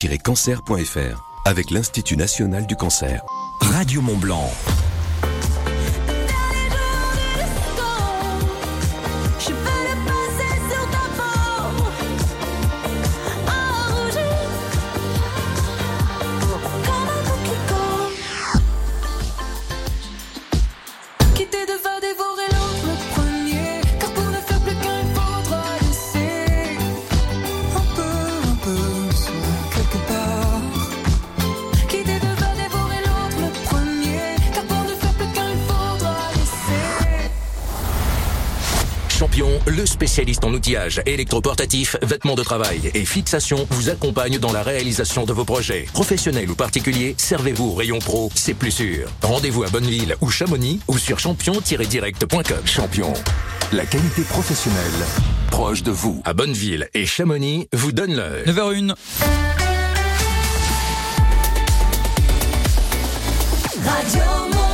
cancer.fr avec l'Institut national du cancer. Radio Mont-Blanc. Champion, le spécialiste en outillage électroportatif, vêtements de travail et fixation, vous accompagne dans la réalisation de vos projets. Professionnels ou particuliers, servez-vous au rayon pro, c'est plus sûr. Rendez-vous à Bonneville ou Chamonix ou sur champion-direct.com. Champion, la qualité professionnelle proche de vous. À Bonneville et Chamonix, vous donne l'heure. 9h01. Radio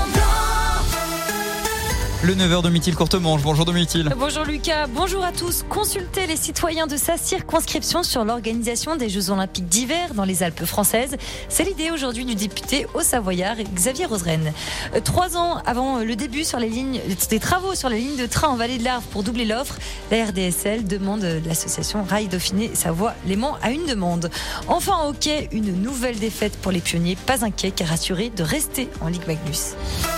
Le 9h Domitil Courtemanche. Bonjour Domitil. Bonjour Lucas, bonjour à tous. Consultez les citoyens de sa circonscription sur l'organisation des Jeux Olympiques d'hiver dans les Alpes françaises. C'est l'idée aujourd'hui du député haut-savoyard Xavier Roseren. 3 ans avant le début des travaux sur les lignes de train en Vallée de l'Arve pour doubler l'offre, la RDSL demande l'association Rail Dauphiné Savoie-Léman à une demande. Enfin en hockey, une nouvelle défaite pour les pionniers, pas inquiets car assurés de rester en Ligue Magnus.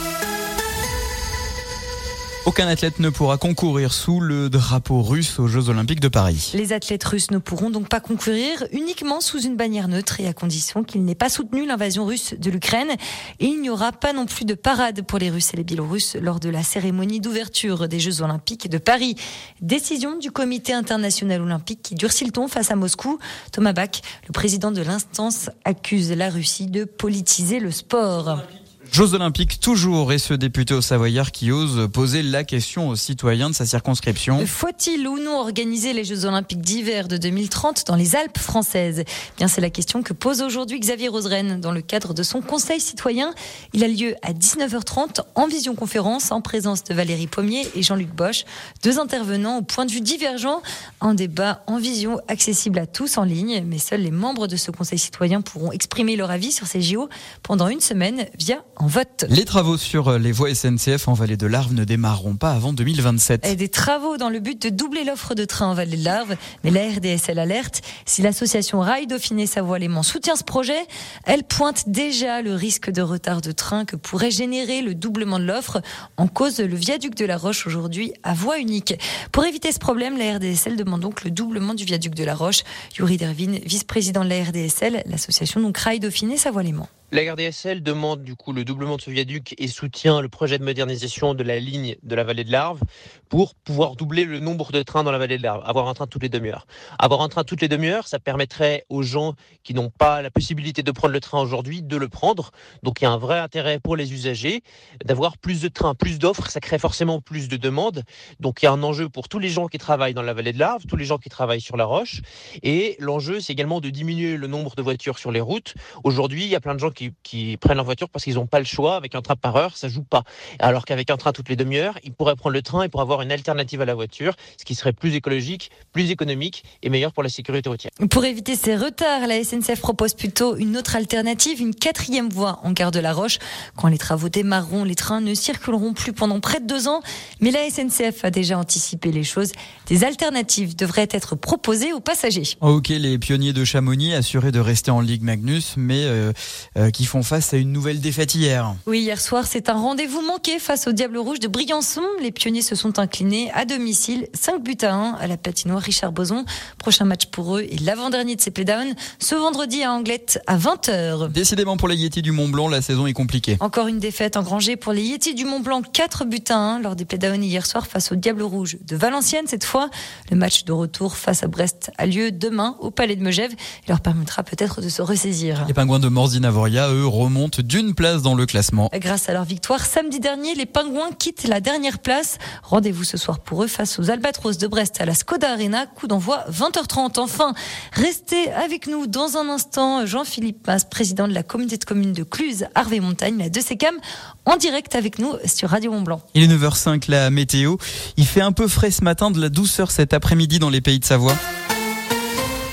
Aucun athlète ne pourra concourir sous le drapeau russe aux Jeux Olympiques de Paris. Les athlètes russes ne pourront donc pas concourir, uniquement sous une bannière neutre et à condition qu'ils n'aient pas soutenu l'invasion russe de l'Ukraine. Et il n'y aura pas non plus de parade pour les Russes et les Biélorusses lors de la cérémonie d'ouverture des Jeux Olympiques de Paris. Décision du Comité international olympique qui durcit le ton face à Moscou. Thomas Bach, le président de l'instance, accuse la Russie de politiser le sport. Jeux Olympiques toujours, et ce député au Savoyard qui ose poser la question aux citoyens de sa circonscription. Faut-il ou non organiser les Jeux Olympiques d'hiver de 2030 dans les Alpes françaises ? Bien, c'est la question que pose aujourd'hui Xavier Roseren dans le cadre de son conseil citoyen. Il a lieu à 19h30 en visioconférence en présence de Valérie Pommier et Jean-Luc Bosch, 2 intervenants au point de vue divergent. Un débat en vision accessible à tous en ligne, mais seuls les membres de ce conseil citoyen pourront exprimer leur avis sur ces JO pendant une semaine via en vote. Les travaux sur les voies SNCF en Vallée de l'Arve ne démarreront pas avant 2027. Et des travaux dans le but de doubler l'offre de train en Vallée de l'Arve. Mais la RDSL alerte. Si l'association Rail Dauphiné Savoie-Léman soutient ce projet, elle pointe déjà le risque de retard de train que pourrait générer le doublement de l'offre. En cause, le viaduc de la Roche aujourd'hui à voie unique. Pour éviter ce problème, la RDSL demande donc le doublement du viaduc de la Roche. Yuri Dervin, vice-président de la RDSL, l'association donc Rail Dauphiné Savoie-Léman. La RDSL demande du coup le doublement de ce viaduc et soutient le projet de modernisation de la ligne de la Vallée de l'Arve pour pouvoir doubler le nombre de trains dans la Vallée de l'Arve, avoir un train toutes les demi-heures. Avoir un train toutes les demi-heures, ça permettrait aux gens qui n'ont pas la possibilité de prendre le train aujourd'hui de le prendre. Donc il y a un vrai intérêt pour les usagers d'avoir plus de trains, plus d'offres, ça crée forcément plus de demandes. Donc il y a un enjeu pour tous les gens qui travaillent dans la Vallée de l'Arve, tous les gens qui travaillent sur la Roche. Et l'enjeu, c'est également de diminuer le nombre de voitures sur les routes. Aujourd'hui, il y a plein de gens qui prennent leur voiture parce qu'ils n'ont pas le choix. Avec un train par heure, ça joue pas. Alors qu'avec un train toutes les demi-heures, ils pourraient prendre le train et pour avoir une alternative à la voiture, ce qui serait plus écologique, plus économique et meilleur pour la sécurité routière. Pour éviter ces retards, la SNCF propose plutôt une autre alternative, une 4e voie en gare de la Roche. Quand les travaux démarreront, les trains ne circuleront plus pendant près de 2 ans. Mais la SNCF a déjà anticipé les choses. Des alternatives devraient être proposées aux passagers. Ok, les pionniers de Chamonix assurés de rester en Ligue Magnus, mais qui font face à une nouvelle défaite hier. Oui, hier soir, c'est un rendez-vous manqué face au Diable Rouge de Briançon. Les pionniers se sont inclinés à domicile, 5-1 à la patinoire Richard Boson. Prochain match pour eux est l'avant-dernier de ces playdowns, ce vendredi à Anglette à 20h. Décidément pour les Yétis du Mont-Blanc, la saison est compliquée. Encore une défaite engrangée pour les Yétis du Mont-Blanc, 4-1 lors des playdowns hier soir face au Diable Rouge de Valenciennes. Cette fois, le match de retour face à Brest a lieu demain au Palais de Megève et leur permettra peut-être de se ressaisir. Les Pingouins de Morzine-Avoria, eux, remontent d'une place dans le classement. Grâce à leur victoire samedi dernier, les Pingouins quittent la dernière place. Rendez-vous ce soir pour eux face aux Albatros de Brest à la Skoda Arena. Coup d'envoi 20h30. Enfin, restez avec nous dans un instant. Jean-Philippe Mas, président de la communauté de communes de Cluse, Arvey-Montagne, la 2CCAM, en direct avec nous sur Radio Mont-Blanc. Il est 9h05, la météo. Il fait un peu frais ce matin, de la douceur cet après-midi dans les Pays de Savoie.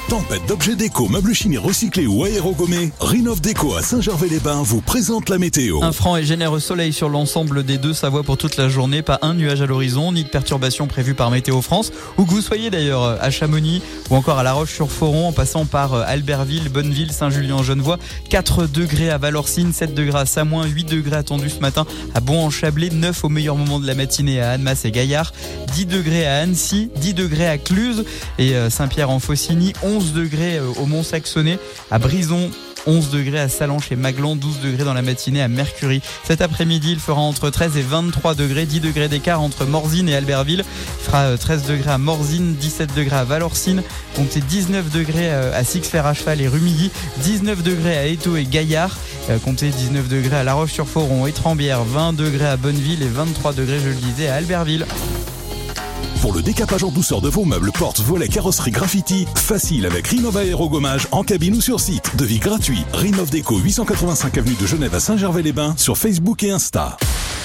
Tempête d'objets déco, meubles chimiques recyclés ou aérogommés, Rinov Déco à Saint-Gervais-les-Bains vous présente la météo. Un franc et généreux soleil sur l'ensemble des Deux-Savoies pour toute la journée. Pas un nuage à l'horizon, ni de perturbations prévues par Météo France. Où que vous soyez d'ailleurs, à Chamonix ou encore à La Roche-sur-Foron, en passant par Albertville, Bonneville, Saint-Julien-en-Genevois. 4 degrés à Valorcine, 7 degrés à Samoin, 8 degrés attendus ce matin à Bon-en-Chablais, 9 au meilleur moment de la matinée à Annemasse et Gaillard, 10 degrés à Annecy, 10 degrés à Cluse et Saint-Pierre-en-Faucigny, 11 degrés au Mont-Saxonnet, à Brison, 11 degrés à Salanches et Maglan, 12 degrés dans la matinée à Mercury. Cet après-midi, il fera entre 13 et 23 degrés, 10 degrés d'écart entre Morzine et Albertville. Il fera 13 degrés à Morzine, 17 degrés à Valorcine, comptez 19 degrés à Six-Fer-à-Cheval et Rumilly, 19 degrés à Étaux et Gaillard, comptez 19 degrés à La Roche-sur-Foron et Trembières, 20 degrés à Bonneville et 23 degrés, je le disais, à Albertville. Pour le décapage en douceur de vos meubles, portes, volets, carrosserie, graffiti, facile avec Rinov Aérogommage en cabine ou sur site. Devis gratuit. Rinov Déco, 885 avenue de Genève à Saint-Gervais-les-Bains sur Facebook et Insta.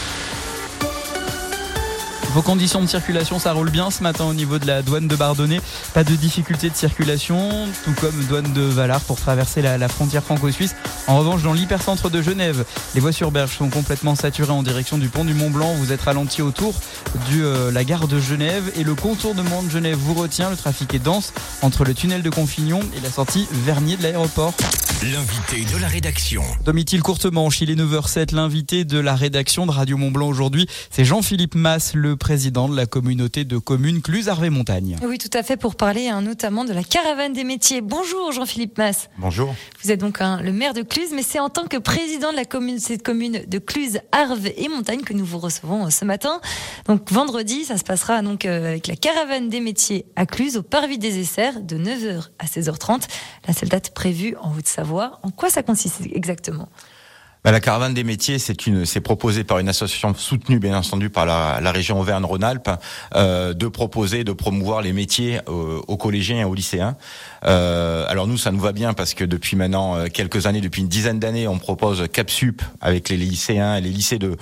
Vos conditions de circulation, ça roule bien ce matin au niveau de la douane de Bardonnay. Pas de difficulté de circulation, tout comme douane de Valar pour traverser la frontière franco-suisse. En revanche, dans l'hypercentre de Genève, les voies sur berge sont complètement saturées en direction du pont du Mont-Blanc. Vous êtes ralenti autour de la gare de Genève et le contournement de Genève vous retient. Le trafic est dense entre le tunnel de Confignon et la sortie Vernier de l'aéroport. L'invité de la rédaction. Domitil Courtemanche, il est 9h07. L'invité de la rédaction de Radio Mont-Blanc aujourd'hui, c'est Jean-Philippe Masse, le président de la communauté de communes Cluse-Arvée-Montagne. Oui, tout à fait, pour parler notamment de la caravane des métiers. Bonjour Jean-Philippe Masse. Bonjour. Vous êtes donc le maire de Cluse, mais c'est en tant que président de la cette commune de Cluse-Arvée-et-Montagne que nous vous recevons ce matin. Donc vendredi, ça se passera donc avec la caravane des métiers à Cluse, au Parvis des Essers, de 9h à 16h30. La seule date prévue en Haute-Savoie. En quoi ça consiste exactement ? La caravane des métiers, c'est proposé par une association soutenue bien entendu par la région Auvergne-Rhône-Alpes, de proposer, de promouvoir les métiers aux collégiens et aux lycéens. Alors nous, ça nous va bien parce que depuis maintenant quelques années, depuis une dizaine d'années, on propose CapSup avec les lycéens et les lycées de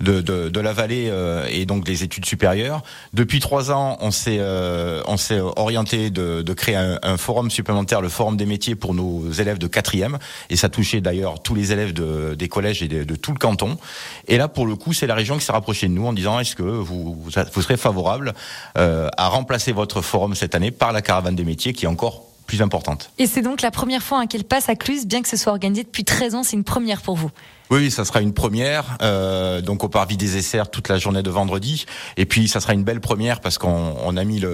la vallée et donc les études supérieures. Depuis 3 ans, on s'est orienté de créer un forum supplémentaire, le forum des métiers pour nos élèves de 4e, et ça touchait d'ailleurs tous les élèves des collèges et de tout le canton. Et là, pour le coup, c'est la région qui s'est rapprochée de nous en disant est-ce que vous serez favorable à remplacer votre forum cette année par la caravane des métiers qui est encore plus importante. Et c'est donc la première fois qu'elle passe à Cluse, bien que ce soit organisé depuis 13 ans, c'est une première pour vous. Oui, ça sera une première, donc au Parvis des Essers toute la journée de vendredi. Et puis ça sera une belle première parce qu'on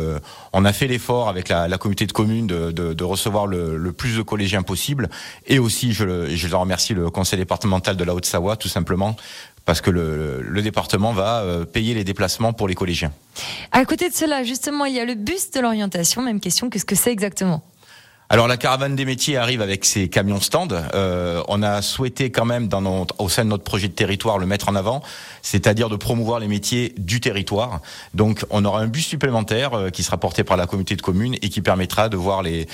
a fait l'effort avec la communauté de communes de recevoir le plus de collégiens possible. Et aussi, je leur remercie le conseil départemental de la Haute-Savoie, tout simplement, parce que le département va payer les déplacements pour les collégiens. À côté de cela, justement, il y a le bus de l'orientation. Même question, qu'est-ce que c'est exactement ? Alors la caravane des métiers arrive avec ses camions stand. On a souhaité quand même au sein de notre projet de territoire le mettre en avant, c'est-à-dire de promouvoir les métiers du territoire. Donc on aura un bus supplémentaire qui sera porté par la communauté de communes et qui permettra de voir de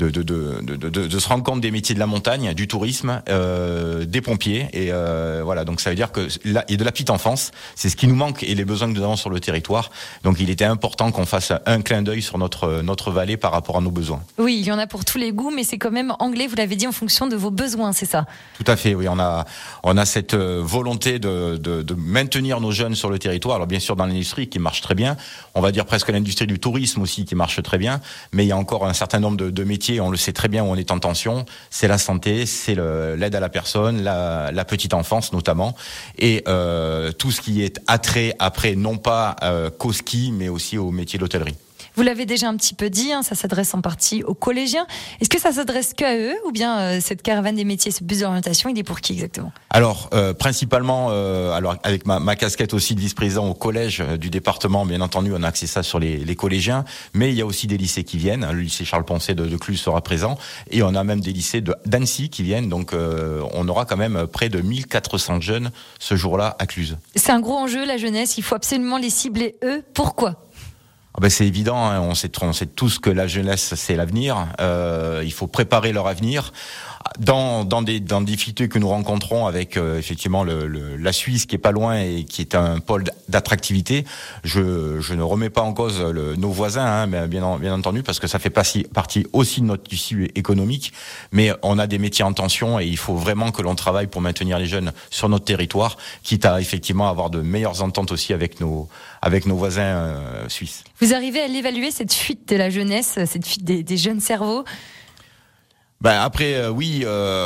se rendre compte des métiers de la montagne, du tourisme, des pompiers et voilà. Donc ça veut dire que là, et de la petite enfance, c'est ce qui nous manque et les besoins que nous avons sur le territoire. Donc il était important qu'on fasse un clin d'œil sur notre vallée par rapport à nos besoins. Oui, il y en a pour tous les goûts, mais c'est quand même anglais, vous l'avez dit, en fonction de vos besoins, c'est ça ? Tout à fait, oui. On a cette volonté de maintenir nos jeunes sur le territoire. Alors bien sûr dans l'industrie qui marche très bien, on va dire presque l'industrie du tourisme aussi qui marche très bien, mais il y a encore un certain nombre de métiers, on le sait très bien, où on est en tension. C'est la santé, c'est l'aide à la personne, la petite enfance notamment, et tout ce qui est attrait après, non pas qu'au ski, mais aussi au métier d'hôtellerie. Vous l'avez déjà un petit peu dit, ça s'adresse en partie aux collégiens. Est-ce que ça s'adresse qu'à eux ou bien cette caravane des métiers, ce bus d'orientation, il est pour qui exactement ? Alors, principalement, avec ma casquette aussi de vice-président au collège du département, bien entendu, on a axé ça sur les collégiens, mais il y a aussi des lycées qui viennent. Le lycée Charles-Poncet de Cluse sera présent et on a même des lycées d'Annecy qui viennent. Donc, on aura quand même près de 1400 jeunes ce jour-là à Cluse. C'est un gros enjeu, la jeunesse. Il faut absolument les cibler, eux. Pourquoi ? C'est évident, on sait tous que la jeunesse c'est l'avenir, il faut préparer leur avenir. dans des difficultés que nous rencontrons avec effectivement la Suisse qui est pas loin et qui est un pôle d'attractivité, je ne remets pas en cause nos voisins, mais bien entendu, parce que ça fait partie aussi de notre tissu économique, mais on a des métiers en tension et il faut vraiment que l'on travaille pour maintenir les jeunes sur notre territoire, quitte à effectivement avoir de meilleures ententes aussi avec nos voisins suisses. Vous arrivez à l'évaluer, cette fuite de la jeunesse, cette fuite des jeunes cerveaux? Après, oui,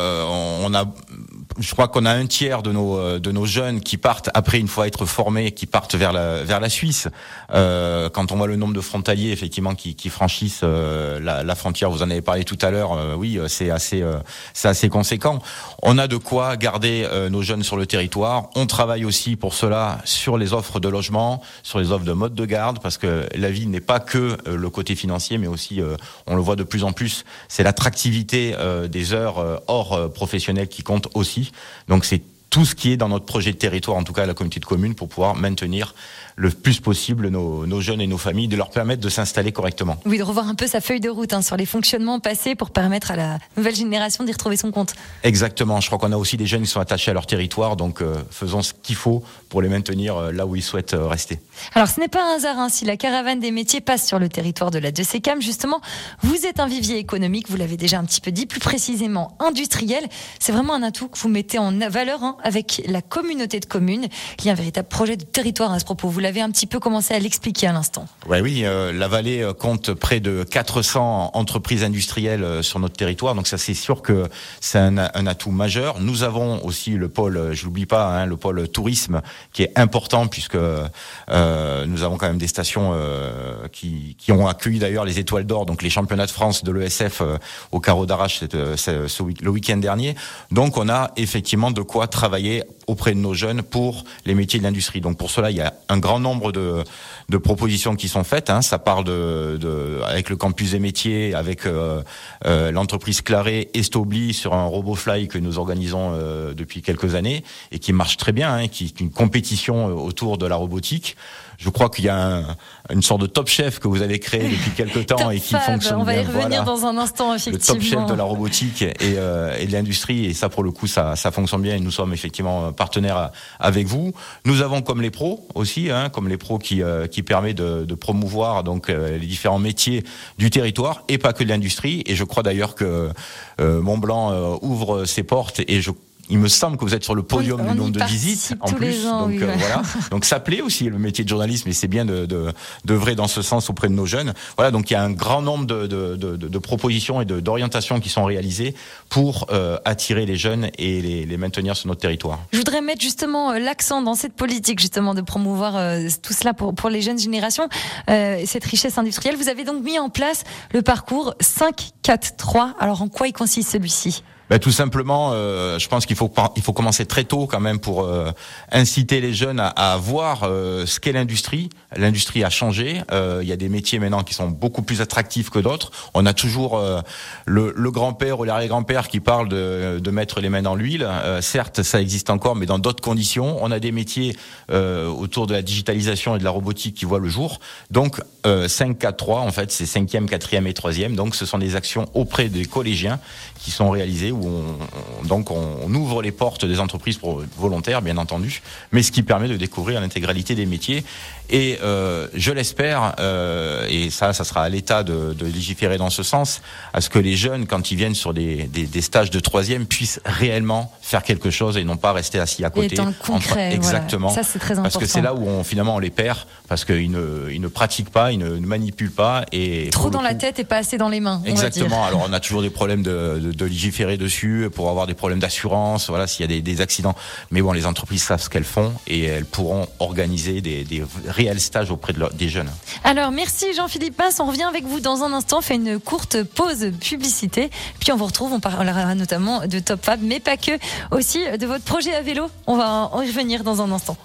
je crois qu'on a un tiers de nos jeunes qui partent après, une fois être formés, qui partent vers la Suisse. Quand on voit le nombre de frontaliers effectivement qui franchissent la frontière, vous en avez parlé tout à l'heure. Oui, c'est assez conséquent. On a de quoi garder nos jeunes sur le territoire. On travaille aussi pour cela sur les offres de logement, sur les offres de mode de garde, parce que la vie n'est pas que le côté financier, mais aussi, on le voit de plus en plus, c'est l'attractivité des heures hors professionnelles qui compte aussi. Donc c'est tout ce qui est dans notre projet de territoire, en tout cas à la communauté de communes, pour pouvoir maintenir le plus possible nos jeunes et nos familles, de leur permettre de s'installer correctement. Oui, de revoir un peu sa feuille de route sur les fonctionnements passés pour permettre à la nouvelle génération d'y retrouver son compte. Exactement, je crois qu'on a aussi des jeunes qui sont attachés à leur territoire, donc faisons ce qu'il faut pour les maintenir là où ils souhaitent rester. Alors ce n'est pas un hasard si la caravane des métiers passe sur le territoire de la Deux-Sécam. Justement, vous êtes un vivier économique, vous l'avez déjà un petit peu dit, plus précisément industriel. C'est vraiment un atout que vous mettez en valeur avec la communauté de communes. Il y a un véritable projet de territoire à ce propos. Vous l'avez un petit peu commencé à l'expliquer à l'instant. Oui, la vallée compte près de 400 entreprises industrielles sur notre territoire, donc ça c'est sûr que c'est un atout majeur. Nous avons aussi le pôle, je l'oublie pas, le pôle tourisme qui est important puisque nous avons quand même des stations qui ont accueilli d'ailleurs les Étoiles d'Or, donc les championnats de France de l'ESF au carreau d'arrache le week-end dernier. Donc on a effectivement de quoi travailler auprès de nos jeunes pour les métiers de l'industrie. Donc pour cela, il y a un grand nombre de propositions qui sont faites. Ça part avec le campus des métiers, avec l'entreprise Claré et Stobli sur un RoboFly que nous organisons depuis quelques années et qui marche très bien, qui est une compétition autour de la robotique. Je crois qu'il y a une sorte de top chef que vous avez créé depuis quelques temps et qui fonctionne bien. On va y revenir dans un instant, effectivement. Le top chef de la robotique et de l'industrie, et ça pour le coup ça fonctionne bien et nous sommes effectivement partenaires avec vous. Nous avons comme les pros aussi, comme les pros qui permet de promouvoir donc les différents métiers du territoire et pas que de l'industrie. Et je crois d'ailleurs que Mont-Blanc ouvre ses portes et il me semble que vous êtes sur le podium du nombre de visites en plus. Ans, donc voilà. Donc ça plaît aussi le métier de journalisme et c'est bien d'œuvrer dans ce sens auprès de nos jeunes. Voilà, donc il y a un grand nombre de propositions et d'orientations qui sont réalisées pour attirer les jeunes et les maintenir sur notre territoire. Je voudrais mettre justement l'accent dans cette politique justement de promouvoir tout cela pour les jeunes générations, cette richesse industrielle. Vous avez donc mis en place le parcours 5-4-3. Alors en quoi il consiste celui-ci ? Tout simplement, je pense qu'il faut commencer très tôt quand même pour inciter les jeunes à voir ce qu'est l'industrie. L'industrie a changé. Il y a des métiers maintenant qui sont beaucoup plus attractifs que d'autres. On a toujours le grand-père ou l'arrière-grand-père qui parle de mettre les mains dans l'huile. Certes, ça existe encore, mais dans d'autres conditions. On a des métiers autour de la digitalisation et de la robotique qui voient le jour. Donc 5-4-3, en fait, c'est 5e, 4e et 3e. Donc ce sont des actions auprès des collégiens qui sont réalisées où on ouvre les portes des entreprises volontaires, bien entendu, mais ce qui permet de découvrir l'intégralité des métiers. Et je l'espère, et ça sera à l'État de légiférer dans ce sens, à ce que les jeunes, quand ils viennent sur des stages de 3e, puissent réellement faire quelque chose et non pas rester assis à côté. Et dans le concret, exactement. Voilà. Ça, c'est très important. Parce que c'est là où on les perd, parce qu'ils ne pratiquent pas, ils ne manipulent pas. Et trop dans la tête et pas assez dans les mains. Exactement. Alors on a toujours des problèmes de légiférer dessus pour avoir des problèmes d'assurance, voilà, s'il y a des accidents. Mais bon, les entreprises savent ce qu'elles font et elles pourront organiser des réels stages auprès des jeunes. Alors merci Jean-Philippe Masse, on revient avec vous dans un instant, on fait une courte pause publicité, puis on vous retrouve, on parlera notamment de Top Fab, mais pas que, aussi de votre projet à vélo. On va en revenir dans un instant.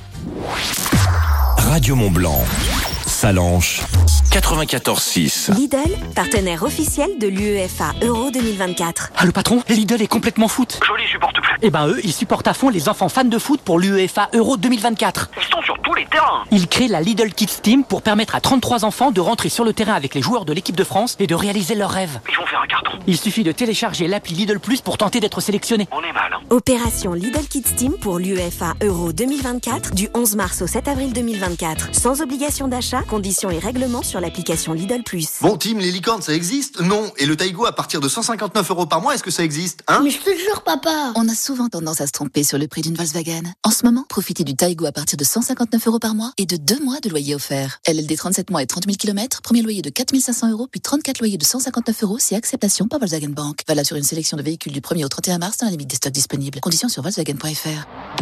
Radio Mont-Blanc, Salanches, 94.6. Lidl, partenaire officiel de l'UEFA Euro 2024. Ah, le patron, Lidl est complètement foot. Je n'y supporte plus. Eh ben eux, ils supportent à fond les enfants fans de foot pour l'UEFA Euro 2024. Ils sont sur tous les terrains. Ils créent la Lidl Kids Team pour permettre à 33 enfants de rentrer sur le terrain avec les joueurs de l'équipe de France et de réaliser leurs rêves. Ils vont faire un carton. Il suffit de télécharger l'appli Lidl Plus pour tenter d'être sélectionné. On est mal, hein. Opération Lidl Kids Team pour l'UEFA Euro 2024 du 11 mars au 7 avril 2024. Sans obligation d'achat, conditions et règlements sur l'application Lidl Plus. Bon, Tim, les licornes, ça existe? Non. Et le Taigo à partir de 159 € par mois, est-ce que ça existe, hein? Mais je te jure, papa. On a souvent tendance à se tromper sur le prix d'une Volkswagen. En ce moment, profitez du Taigo à partir de 159 € par mois et de 2 mois de loyer offert. LLD 37 mois et 30 000 km, premier loyer de 4 500 €, puis 34 loyers de 159 € si acceptation par Volkswagen Bank. Valable sur une sélection de véhicules du 1er au 31 mars dans la limite des stocks disponibles. Conditions sur Volkswagen.fr.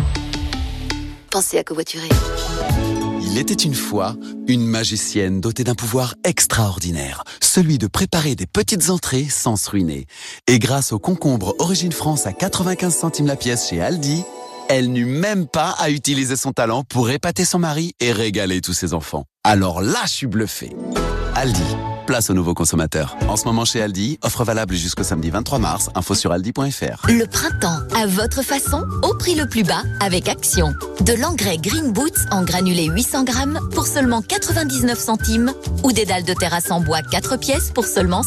Pensez à covoiturer. Il était une fois une magicienne dotée d'un pouvoir extraordinaire, celui de préparer des petites entrées sans se ruiner. Et grâce au concombre Origine France à 95 centimes la pièce chez Aldi, elle n'eut même pas à utiliser son talent pour épater son mari et régaler tous ses enfants. Alors là, je suis bluffé. Aldi, place aux nouveaux consommateurs. En ce moment chez Aldi, offre valable jusqu'au samedi 23 mars, info sur aldi.fr. Le printemps, à votre façon, au prix le plus bas avec Action. De l'engrais Green Boots en granulé 800 grammes pour seulement 99 centimes ou des dalles de terrasse en bois 4 pièces pour seulement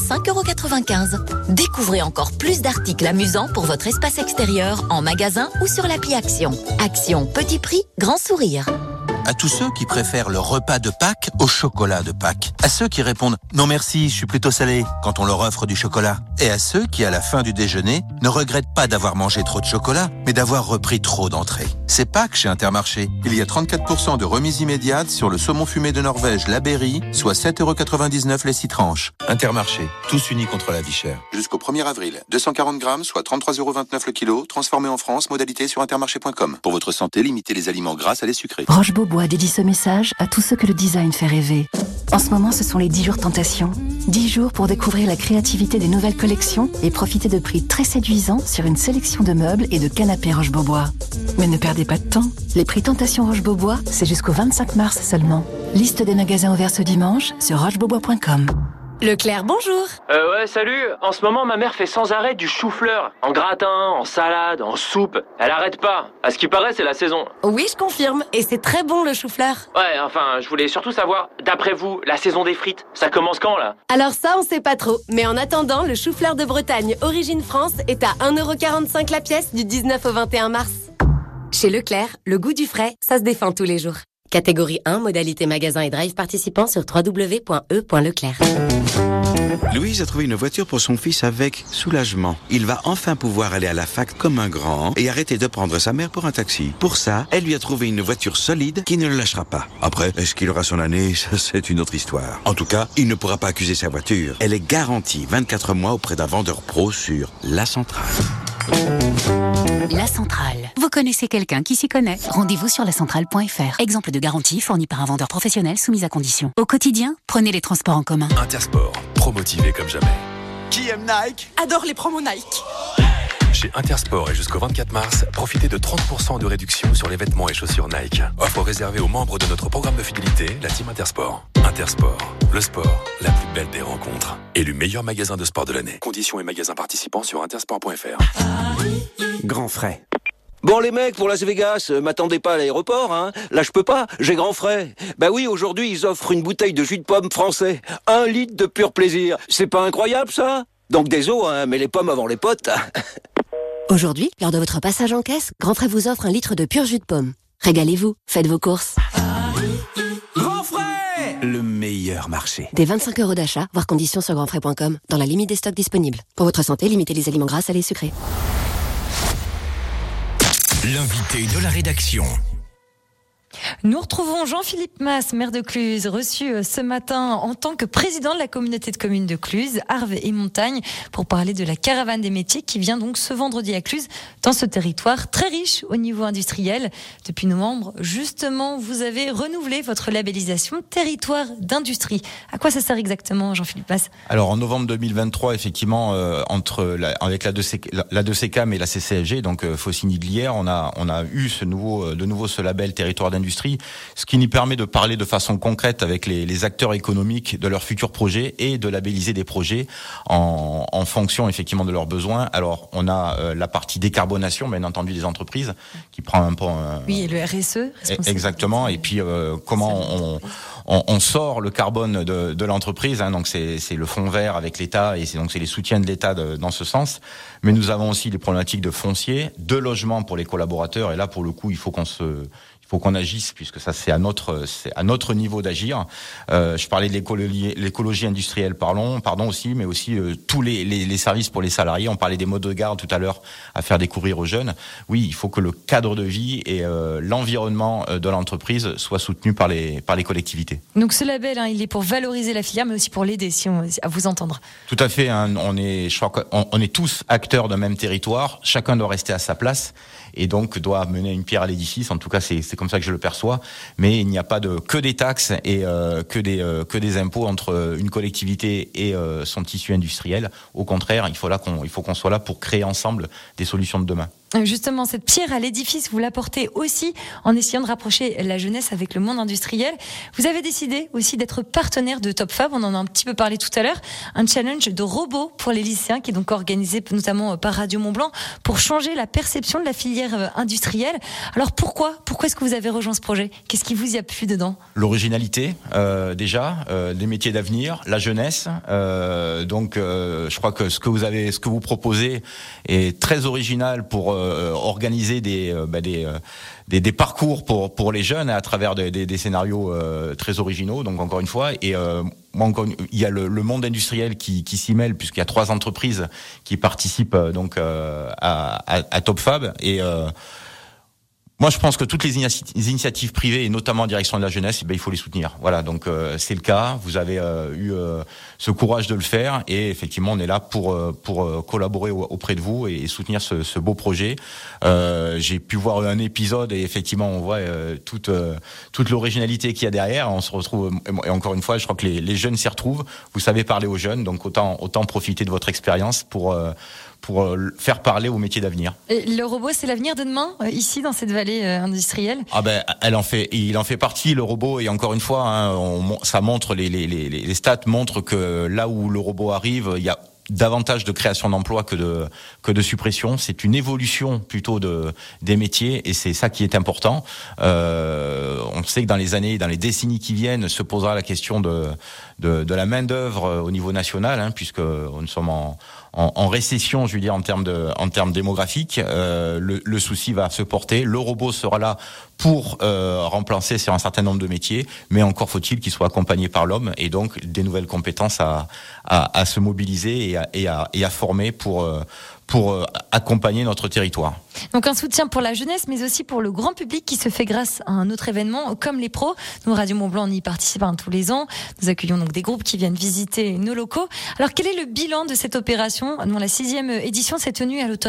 5,95 €. Découvrez encore plus d'articles amusants pour votre espace extérieur en magasin ou sur l'appli Action. Action, petit prix, grand sourire. À tous ceux qui préfèrent le repas de Pâques au chocolat de Pâques. À ceux qui répondent « Non merci, je suis plutôt salé » quand on leur offre du chocolat. Et à ceux qui, à la fin du déjeuner, ne regrettent pas d'avoir mangé trop de chocolat, mais d'avoir repris trop d'entrées. C'est Pâques chez Intermarché. Il y a 34% de remise immédiate sur le saumon fumé de Norvège, la Berry, soit 7,99 € les 6 tranches. Intermarché, tous unis contre la vie chère. Jusqu'au 1er avril, 240 grammes, soit 33,29 € le kilo, transformé en France, modalité sur intermarché.com. Pour votre santé, limitez les aliments gras, salés, sucrés. Roche-Beaubois dédie ce message à tous ceux que le design fait rêver. En ce moment, ce sont les 10 jours tentation. 10 jours pour découvrir la créativité des nouvelles collections et profiter de prix très séduisants sur une sélection de meubles et de canapés Roche-Beaubois. Mais ne perdez pas de temps. Les prix tentation Roche-Beaubois, c'est jusqu'au 25 mars seulement. Liste des magasins ouverts ce dimanche sur rochebeaubois.com. Leclerc, bonjour. Ouais, salut. En ce moment, ma mère fait sans arrêt du chou-fleur. En gratin, en salade, en soupe. Elle arrête pas. À ce qui paraît, c'est la saison. Oui, je confirme. Et c'est très bon, le chou-fleur. Ouais, enfin, je voulais surtout savoir, d'après vous, la saison des frites, ça commence quand, là? Alors ça, on sait pas trop. Mais en attendant, le chou-fleur de Bretagne Origine France est à 1,45 € la pièce du 19 au 21 mars. Chez Leclerc, le goût du frais, ça se défend tous les jours. Catégorie 1, modalité magasin et drive participant sur www.e.leclerc. Louise a trouvé une voiture pour son fils avec soulagement. Il va enfin pouvoir aller à la fac comme un grand et arrêter de prendre sa mère pour un taxi. Pour ça, elle lui a trouvé une voiture solide qui ne le lâchera pas. Après, est-ce qu'il aura son année? Ça, c'est une autre histoire. En tout cas, il ne pourra pas accuser sa voiture. Elle est garantie 24 mois auprès d'un vendeur pro sur La Centrale. La Centrale. Vous connaissez quelqu'un qui s'y connaît? Rendez-vous sur lacentrale.fr. Exemple de garantie fournie par un vendeur professionnel soumise à condition. Au quotidien, prenez les transports en commun. Intersport, pro-motivé comme jamais. Qui aime Nike? Adore les promos Nike. Chez Intersport et jusqu'au 24 mars, profitez de 30% de réduction sur les vêtements et chaussures Nike. Offre réservée aux membres de notre programme de fidélité, la Team Intersport. Intersport, le sport, la plus belle des rencontres. Élu meilleur magasin de sport de l'année. Conditions et magasins participants sur intersport.fr. Grand frais. Bon les mecs, pour Las Vegas, m'attendez pas à l'aéroport, hein. Là je peux pas, j'ai grand frais. Bah oui, aujourd'hui ils offrent une bouteille de jus de pomme français. 1 litre de pur plaisir. C'est pas incroyable ça? Donc désolé, hein, mais les pommes avant les potes. Aujourd'hui, lors de votre passage en caisse, Grand Frais vous offre un litre de pur jus de pomme. Régalez-vous, faites vos courses. Grand frais, le meilleur marché. Des 25 € d'achat, voire conditions sur grandfrais.com, dans la limite des stocks disponibles. Pour votre santé, limitez les aliments gras, salés, sucrés. L'invité de la rédaction. Nous retrouvons Jean-Philippe Mas, maire de Cluses, reçu ce matin en tant que président de la communauté de communes de Cluses, Arve et Montagne, pour parler de la caravane des métiers qui vient donc ce vendredi à Cluses, dans ce territoire très riche au niveau industriel. Depuis novembre, justement, vous avez renouvelé votre labellisation territoire d'industrie. À quoi ça sert exactement, Jean-Philippe Mas? Alors en novembre 2023, effectivement, avec la 2CCAM et la CCSG, donc Faucigny-Glières, on a eu de nouveau ce label territoire d'industrie industrie, ce qui nous permet de parler de façon concrète avec les acteurs économiques de leurs futurs projets et de labelliser des projets en fonction effectivement de leurs besoins. Alors on a la partie décarbonation, bien entendu, des entreprises qui prend un peu... Oui, et le RSE. Exactement, et puis comment on sort le carbone de l'entreprise, hein, donc c'est le fonds vert avec l'État et c'est les soutiens de l'État dans ce sens. Mais nous avons aussi des problématiques de foncier, de logement pour les collaborateurs, et là pour le coup il faut qu'on agisse, puisque ça c'est à notre niveau d'agir. Je parlais de l'écologie industrielle, pardon aussi, mais aussi tous les services pour les salariés. On parlait des modes de garde tout à l'heure à faire découvrir aux jeunes. Oui, il faut que le cadre de vie et l'environnement de l'entreprise soient soutenus par les collectivités. Donc ce label, il est pour valoriser la filière, mais aussi pour l'aider, à vous entendre. Tout à fait. Hein, on est tous acteurs d'un même territoire. Chacun doit rester à sa place et donc doit mener une pierre à l'édifice. En tout cas, c'est comme ça que je le perçois. Mais il n'y a pas que des taxes et que des impôts entre une collectivité et son tissu industriel. Au contraire, il faut qu'on soit là pour créer ensemble des solutions de demain. Justement, cette pierre à l'édifice, vous l'apportez aussi en essayant de rapprocher la jeunesse avec le monde industriel. Vous avez décidé aussi d'être partenaire de Top Fab, on en a un petit peu parlé tout à l'heure, un challenge de robots pour les lycéens qui est donc organisé notamment par Radio Mont-Blanc pour changer la perception de la filière industrielle. Alors pourquoi est-ce que vous avez rejoint ce projet ? Qu'est-ce qui vous y a plu dedans ? L'originalité, déjà, des métiers d'avenir, la jeunesse. Donc, je crois que ce que vous proposez est très original pour organiser des parcours pour les jeunes à travers des scénarios très originaux. Donc encore une fois, et il y a le monde industriel qui s'y mêle, puisqu'il y a 3 entreprises qui participent donc à Top Fab et moi, je pense que toutes les initiatives privées, et notamment en direction de la jeunesse, il faut les soutenir. Voilà, donc c'est le cas. Vous avez eu ce courage de le faire, et effectivement, on est là pour collaborer auprès de vous et soutenir ce beau projet. J'ai pu voir un épisode, et effectivement, on voit toute l'originalité qu'il y a derrière. On se retrouve, et encore une fois, je crois que les jeunes s'y retrouvent. Vous savez parler aux jeunes, donc autant profiter de votre expérience pour faire parler aux métiers d'avenir. Et le robot, c'est l'avenir de demain, ici, dans cette vallée industrielle ? Il en fait partie, le robot, et encore une fois, ça montre, les stats montrent que là où le robot arrive, il y a davantage de création d'emplois que de suppression. C'est une évolution plutôt des métiers, et c'est ça qui est important. On sait que dans les décennies qui viennent, se posera la question de la main d'œuvre au niveau national, puisque nous sommes en récession, je veux dire, en termes démographiques. Le souci va se porter. Le robot sera là pour remplacer sur un certain nombre de métiers, mais encore faut-il qu'il soit accompagné par l'homme, et donc des nouvelles compétences à se mobiliser et à former pour accompagner notre territoire. Donc un soutien pour la jeunesse, mais aussi pour le grand public qui se fait grâce à un autre événement comme les pros. Nous, Radio Mont-Blanc, on y participe tous les ans. Nous accueillons donc des groupes qui viennent visiter nos locaux. Alors quel est le bilan de cette opération dont la 6e édition s'est tenue à l'automne ?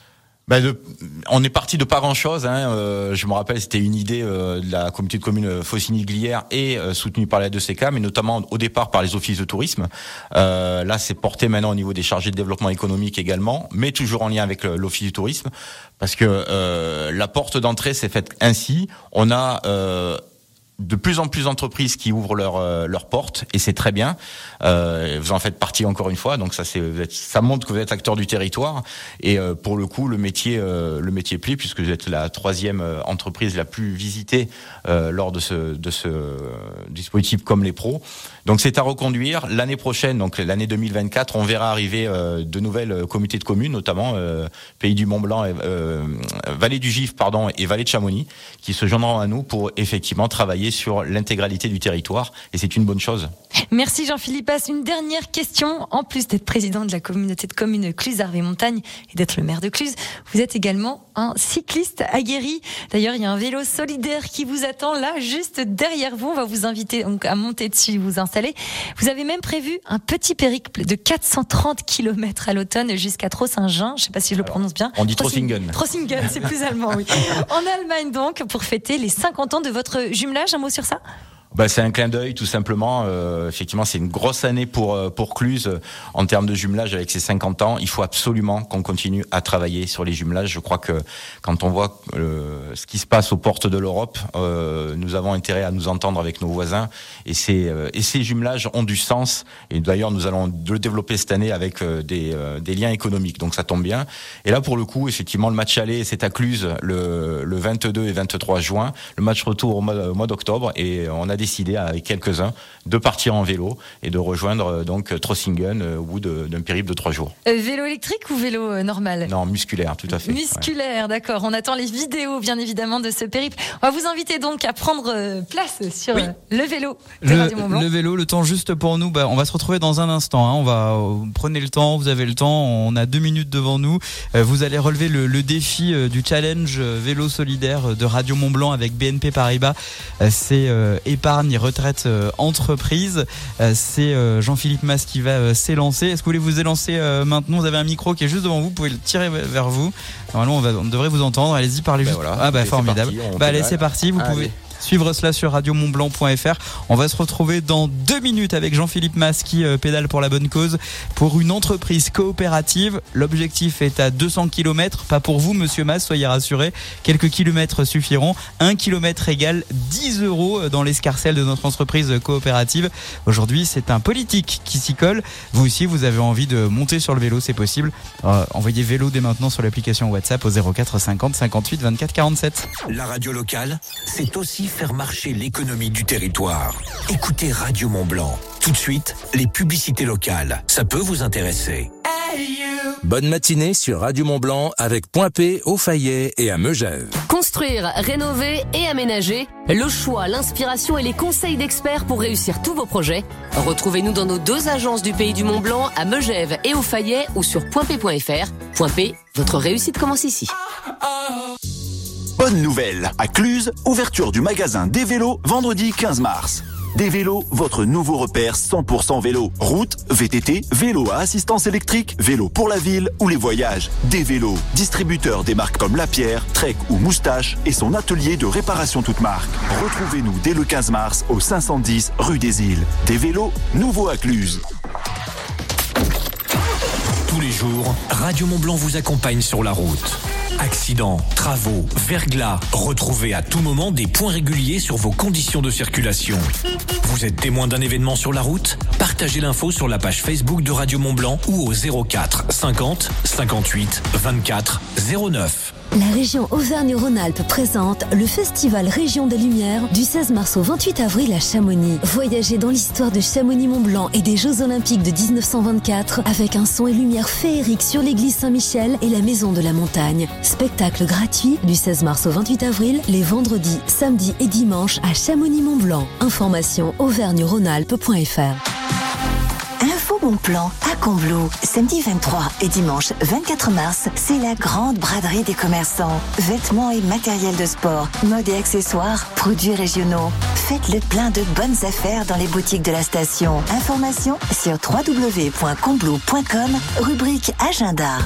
On est parti de pas grand-chose. Je me rappelle, c'était une idée de la communauté de communes Faucigny-Glières et soutenue par la 2CK, mais notamment au départ par les offices de tourisme. Là, c'est porté maintenant au niveau des chargés de développement économique également, mais toujours en lien avec l'office du tourisme, parce que la porte d'entrée s'est faite ainsi. On a de plus en plus d'entreprises qui ouvrent leurs portes, et c'est très bien. Vous en faites partie encore une fois, donc ça montre que vous êtes acteur du territoire, et pour le coup le métier plaît, puisque vous êtes la 3e entreprise la plus visitée lors de ce dispositif comme les pros. Donc c'est à reconduire. L'année prochaine, donc l'année 2024, on verra arriver de nouvelles communautés de communes, notamment Pays du Mont-Blanc, Vallée du Gif, et Vallée de Chamonix, qui se joindront à nous pour effectivement travailler sur l'intégralité du territoire, et c'est une bonne chose. Merci Jean-Philippe Haas. Une dernière question. En plus d'être président de la communauté de communes Cluses-Arvée-Montagne et d'être le maire de Cluses, vous êtes également un cycliste aguerri. D'ailleurs, il y a un vélo solidaire qui vous attend là, juste derrière vous. On va vous inviter à monter dessus, vous installer. Vous avez même prévu un petit périple de 430 km à l'automne jusqu'à Trossingen. Je ne sais pas si je le prononce bien. On dit Trossingen. Trossingen, c'est plus allemand, oui. En Allemagne donc, pour fêter les 50 ans de votre jumelage. Un mot sur ça ? C'est un clin d'œil tout simplement. Effectivement, c'est une grosse année pour Cluse en termes de jumelage avec ses 50 ans. Il faut absolument qu'on continue à travailler sur les jumelages. Je crois que quand on voit ce qui se passe aux portes de l'Europe, nous avons intérêt à nous entendre avec nos voisins. Et ces jumelages ont du sens. Et d'ailleurs, nous allons le développer cette année avec des liens économiques. Donc ça tombe bien. Et là, pour le coup, effectivement, le match aller, c'est à Cluse le 22 et 23 juin. Le match retour au mois d'octobre. Et on a décidé avec quelques-uns de partir en vélo et de rejoindre donc Trossingen au bout d'un périple de 3 jours. Vélo électrique ou vélo normal ? Non, musculaire, tout à fait. Musculaire, ouais. D'accord. On attend les vidéos, bien évidemment, de ce périple. On va vous inviter donc à prendre place sur le vélo de Radio Mont-Blanc. Le vélo, le temps juste pour nous. On va se retrouver dans un instant. Prenez le temps, vous avez le temps. On a 2 minutes devant nous. Vous allez relever le défi du challenge vélo solidaire de Radio Mont-Blanc avec BNP Paribas. C'est épargne retraite entreprise. C'est Jean-Philippe Mas qui va s'élancer. Est-ce que vous voulez vous élancer maintenant ? Vous avez un micro qui est juste devant vous. Vous pouvez le tirer vers vous. Normalement, on devrait vous entendre. Allez-y, parlez juste. Voilà. Formidable. Allez, c'est parti. Vous pouvez suivre cela sur radiomontblanc.fr. On va se retrouver dans 2 minutes avec Jean-Philippe Mas qui pédale pour la bonne cause pour une entreprise coopérative. L'objectif est à 200 km. Pas pour vous, monsieur Mas, soyez rassurés. Quelques kilomètres suffiront. 1 kilomètre égale 10 € dans l'escarcelle de notre entreprise coopérative. Aujourd'hui, c'est un politique qui s'y colle. Vous aussi, vous avez envie de monter sur le vélo, c'est possible. Envoyez vélo dès maintenant sur l'application WhatsApp au 04 50 58 24 47. La radio locale, c'est aussi faire marcher l'économie du territoire. Écoutez Radio Mont-Blanc. Tout de suite, les publicités locales. Ça peut vous intéresser. Bonne matinée sur Radio Mont-Blanc avec Point P, au Fayet et à Megève. Construire, rénover et aménager, le choix, l'inspiration et les conseils d'experts pour réussir tous vos projets. Retrouvez-nous dans nos 2 agences du Pays du Mont-Blanc à Megève et au Fayet ou sur pointp.fr. Point P, votre réussite commence ici. Bonne nouvelle, à Cluse, ouverture du magasin des vélos vendredi 15 mars. Des vélos, votre nouveau repère 100% vélo. Route, VTT, vélo à assistance électrique, vélo pour la ville ou les voyages. Des vélos, distributeur des marques comme Lapierre, Trek ou Moustache et son atelier de réparation toute marque. Retrouvez-nous dès le 15 mars au 510 rue des Îles. Des vélos, nouveaux à Cluse. Tous les jours, Radio Mont-Blanc vous accompagne sur la route. Accidents, travaux, verglas, retrouvez à tout moment des points réguliers sur vos conditions de circulation. Vous êtes témoin d'un événement sur la route ? Partagez l'info sur la page Facebook de Radio Mont-Blanc ou au 04 50 58 24 09. La région Auvergne-Rhône-Alpes présente le Festival Région des Lumières du 16 mars au 28 avril à Chamonix. Voyagez dans l'histoire de Chamonix-Mont-Blanc et des Jeux Olympiques de 1924 avec un son et lumière féerique sur l'église Saint-Michel et la Maison de la Montagne. Spectacle gratuit du 16 mars au 28 avril, les vendredis, samedis et dimanches à Chamonix-Mont-Blanc. Information auvergne-rhône-alpes.fr. Info Bon Plan à Combloux. Samedi 23 et dimanche 24 mars, c'est la grande braderie des commerçants. Vêtements et matériel de sport, mode et accessoires, produits régionaux. Faites le plein de bonnes affaires dans les boutiques de la station. Information sur www.combloux.com, rubrique Agenda.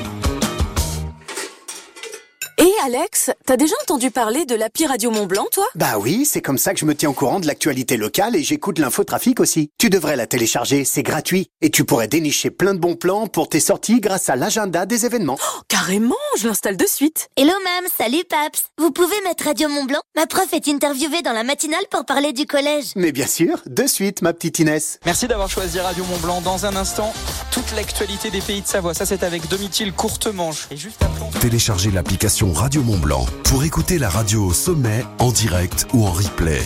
Et Alex, t'as déjà entendu parler de l'appli Radio Mont-Blanc, toi ? Bah oui, c'est comme ça que je me tiens au courant de l'actualité locale et j'écoute l'infotrafic aussi. Tu devrais la télécharger, c'est gratuit. Et tu pourrais dénicher plein de bons plans pour tes sorties grâce à l'agenda des événements. Oh, carrément, je l'installe de suite. Hello mam, salut Paps. Vous pouvez mettre Radio Mont-Blanc ? Ma prof est interviewée dans la matinale pour parler du collège. Mais bien sûr, de suite ma petite Inès. Merci d'avoir choisi Radio Mont-Blanc. Dans un instant, toute l'actualité des pays de Savoie. Ça c'est avec Domitil Courtemanche. Et juste après... Téléchargez l'application Radio Mont-Blanc pour écouter la radio au sommet, en direct ou en replay.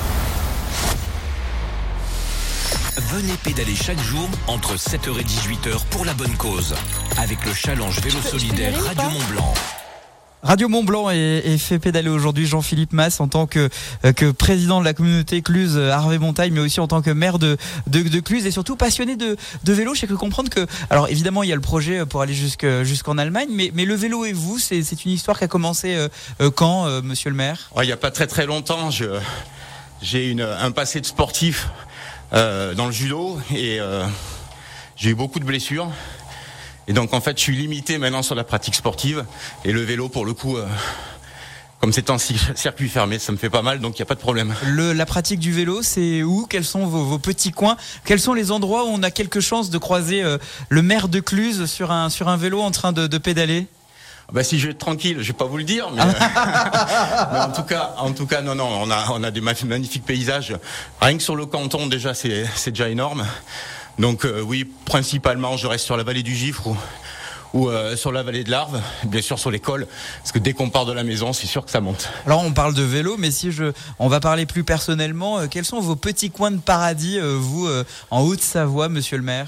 Venez pédaler chaque jour entre 7h et 18h pour la bonne cause. Avec le challenge vélo solidaire Radio Mont-Blanc. Radio Mont-Blanc est fait pédaler aujourd'hui Jean-Philippe Mas en tant que président de la communauté Cluse Harvey-Montagne, mais aussi en tant que maire de Cluse et surtout passionné de vélo. Je sais que comprendre que, alors évidemment il y a le projet pour aller jusqu'en Allemagne, mais le vélo et vous, c'est une histoire qui a commencé quand, monsieur le maire ? Il n'y a pas très longtemps, j'ai un passé de sportif dans le judo et j'ai eu beaucoup de blessures. Et donc en fait je suis limité maintenant sur la pratique sportive et le vélo pour le coup comme c'est un circuit fermé, ça me fait pas mal, donc il n'y a pas de problème. La pratique du vélo, c'est où? Quels sont vos petits coins? Quels sont les endroits où on a quelque chance de croiser le maire de Cluses sur un vélo en train de pédaler? Si je vais être tranquille, je vais pas vous le dire, mais, mais en tout cas, non, on a des magnifiques paysages. Rien que sur le canton, déjà, c'est déjà énorme. Donc oui, principalement, je reste sur la vallée du Gifre ou sur la vallée de l'Arve, bien sûr sur les cols, parce que dès qu'on part de la maison, c'est sûr que ça monte. Alors on parle de vélo, mais on va parler plus personnellement. Quels sont vos petits coins de paradis, vous, en Haute-Savoie, monsieur le maire?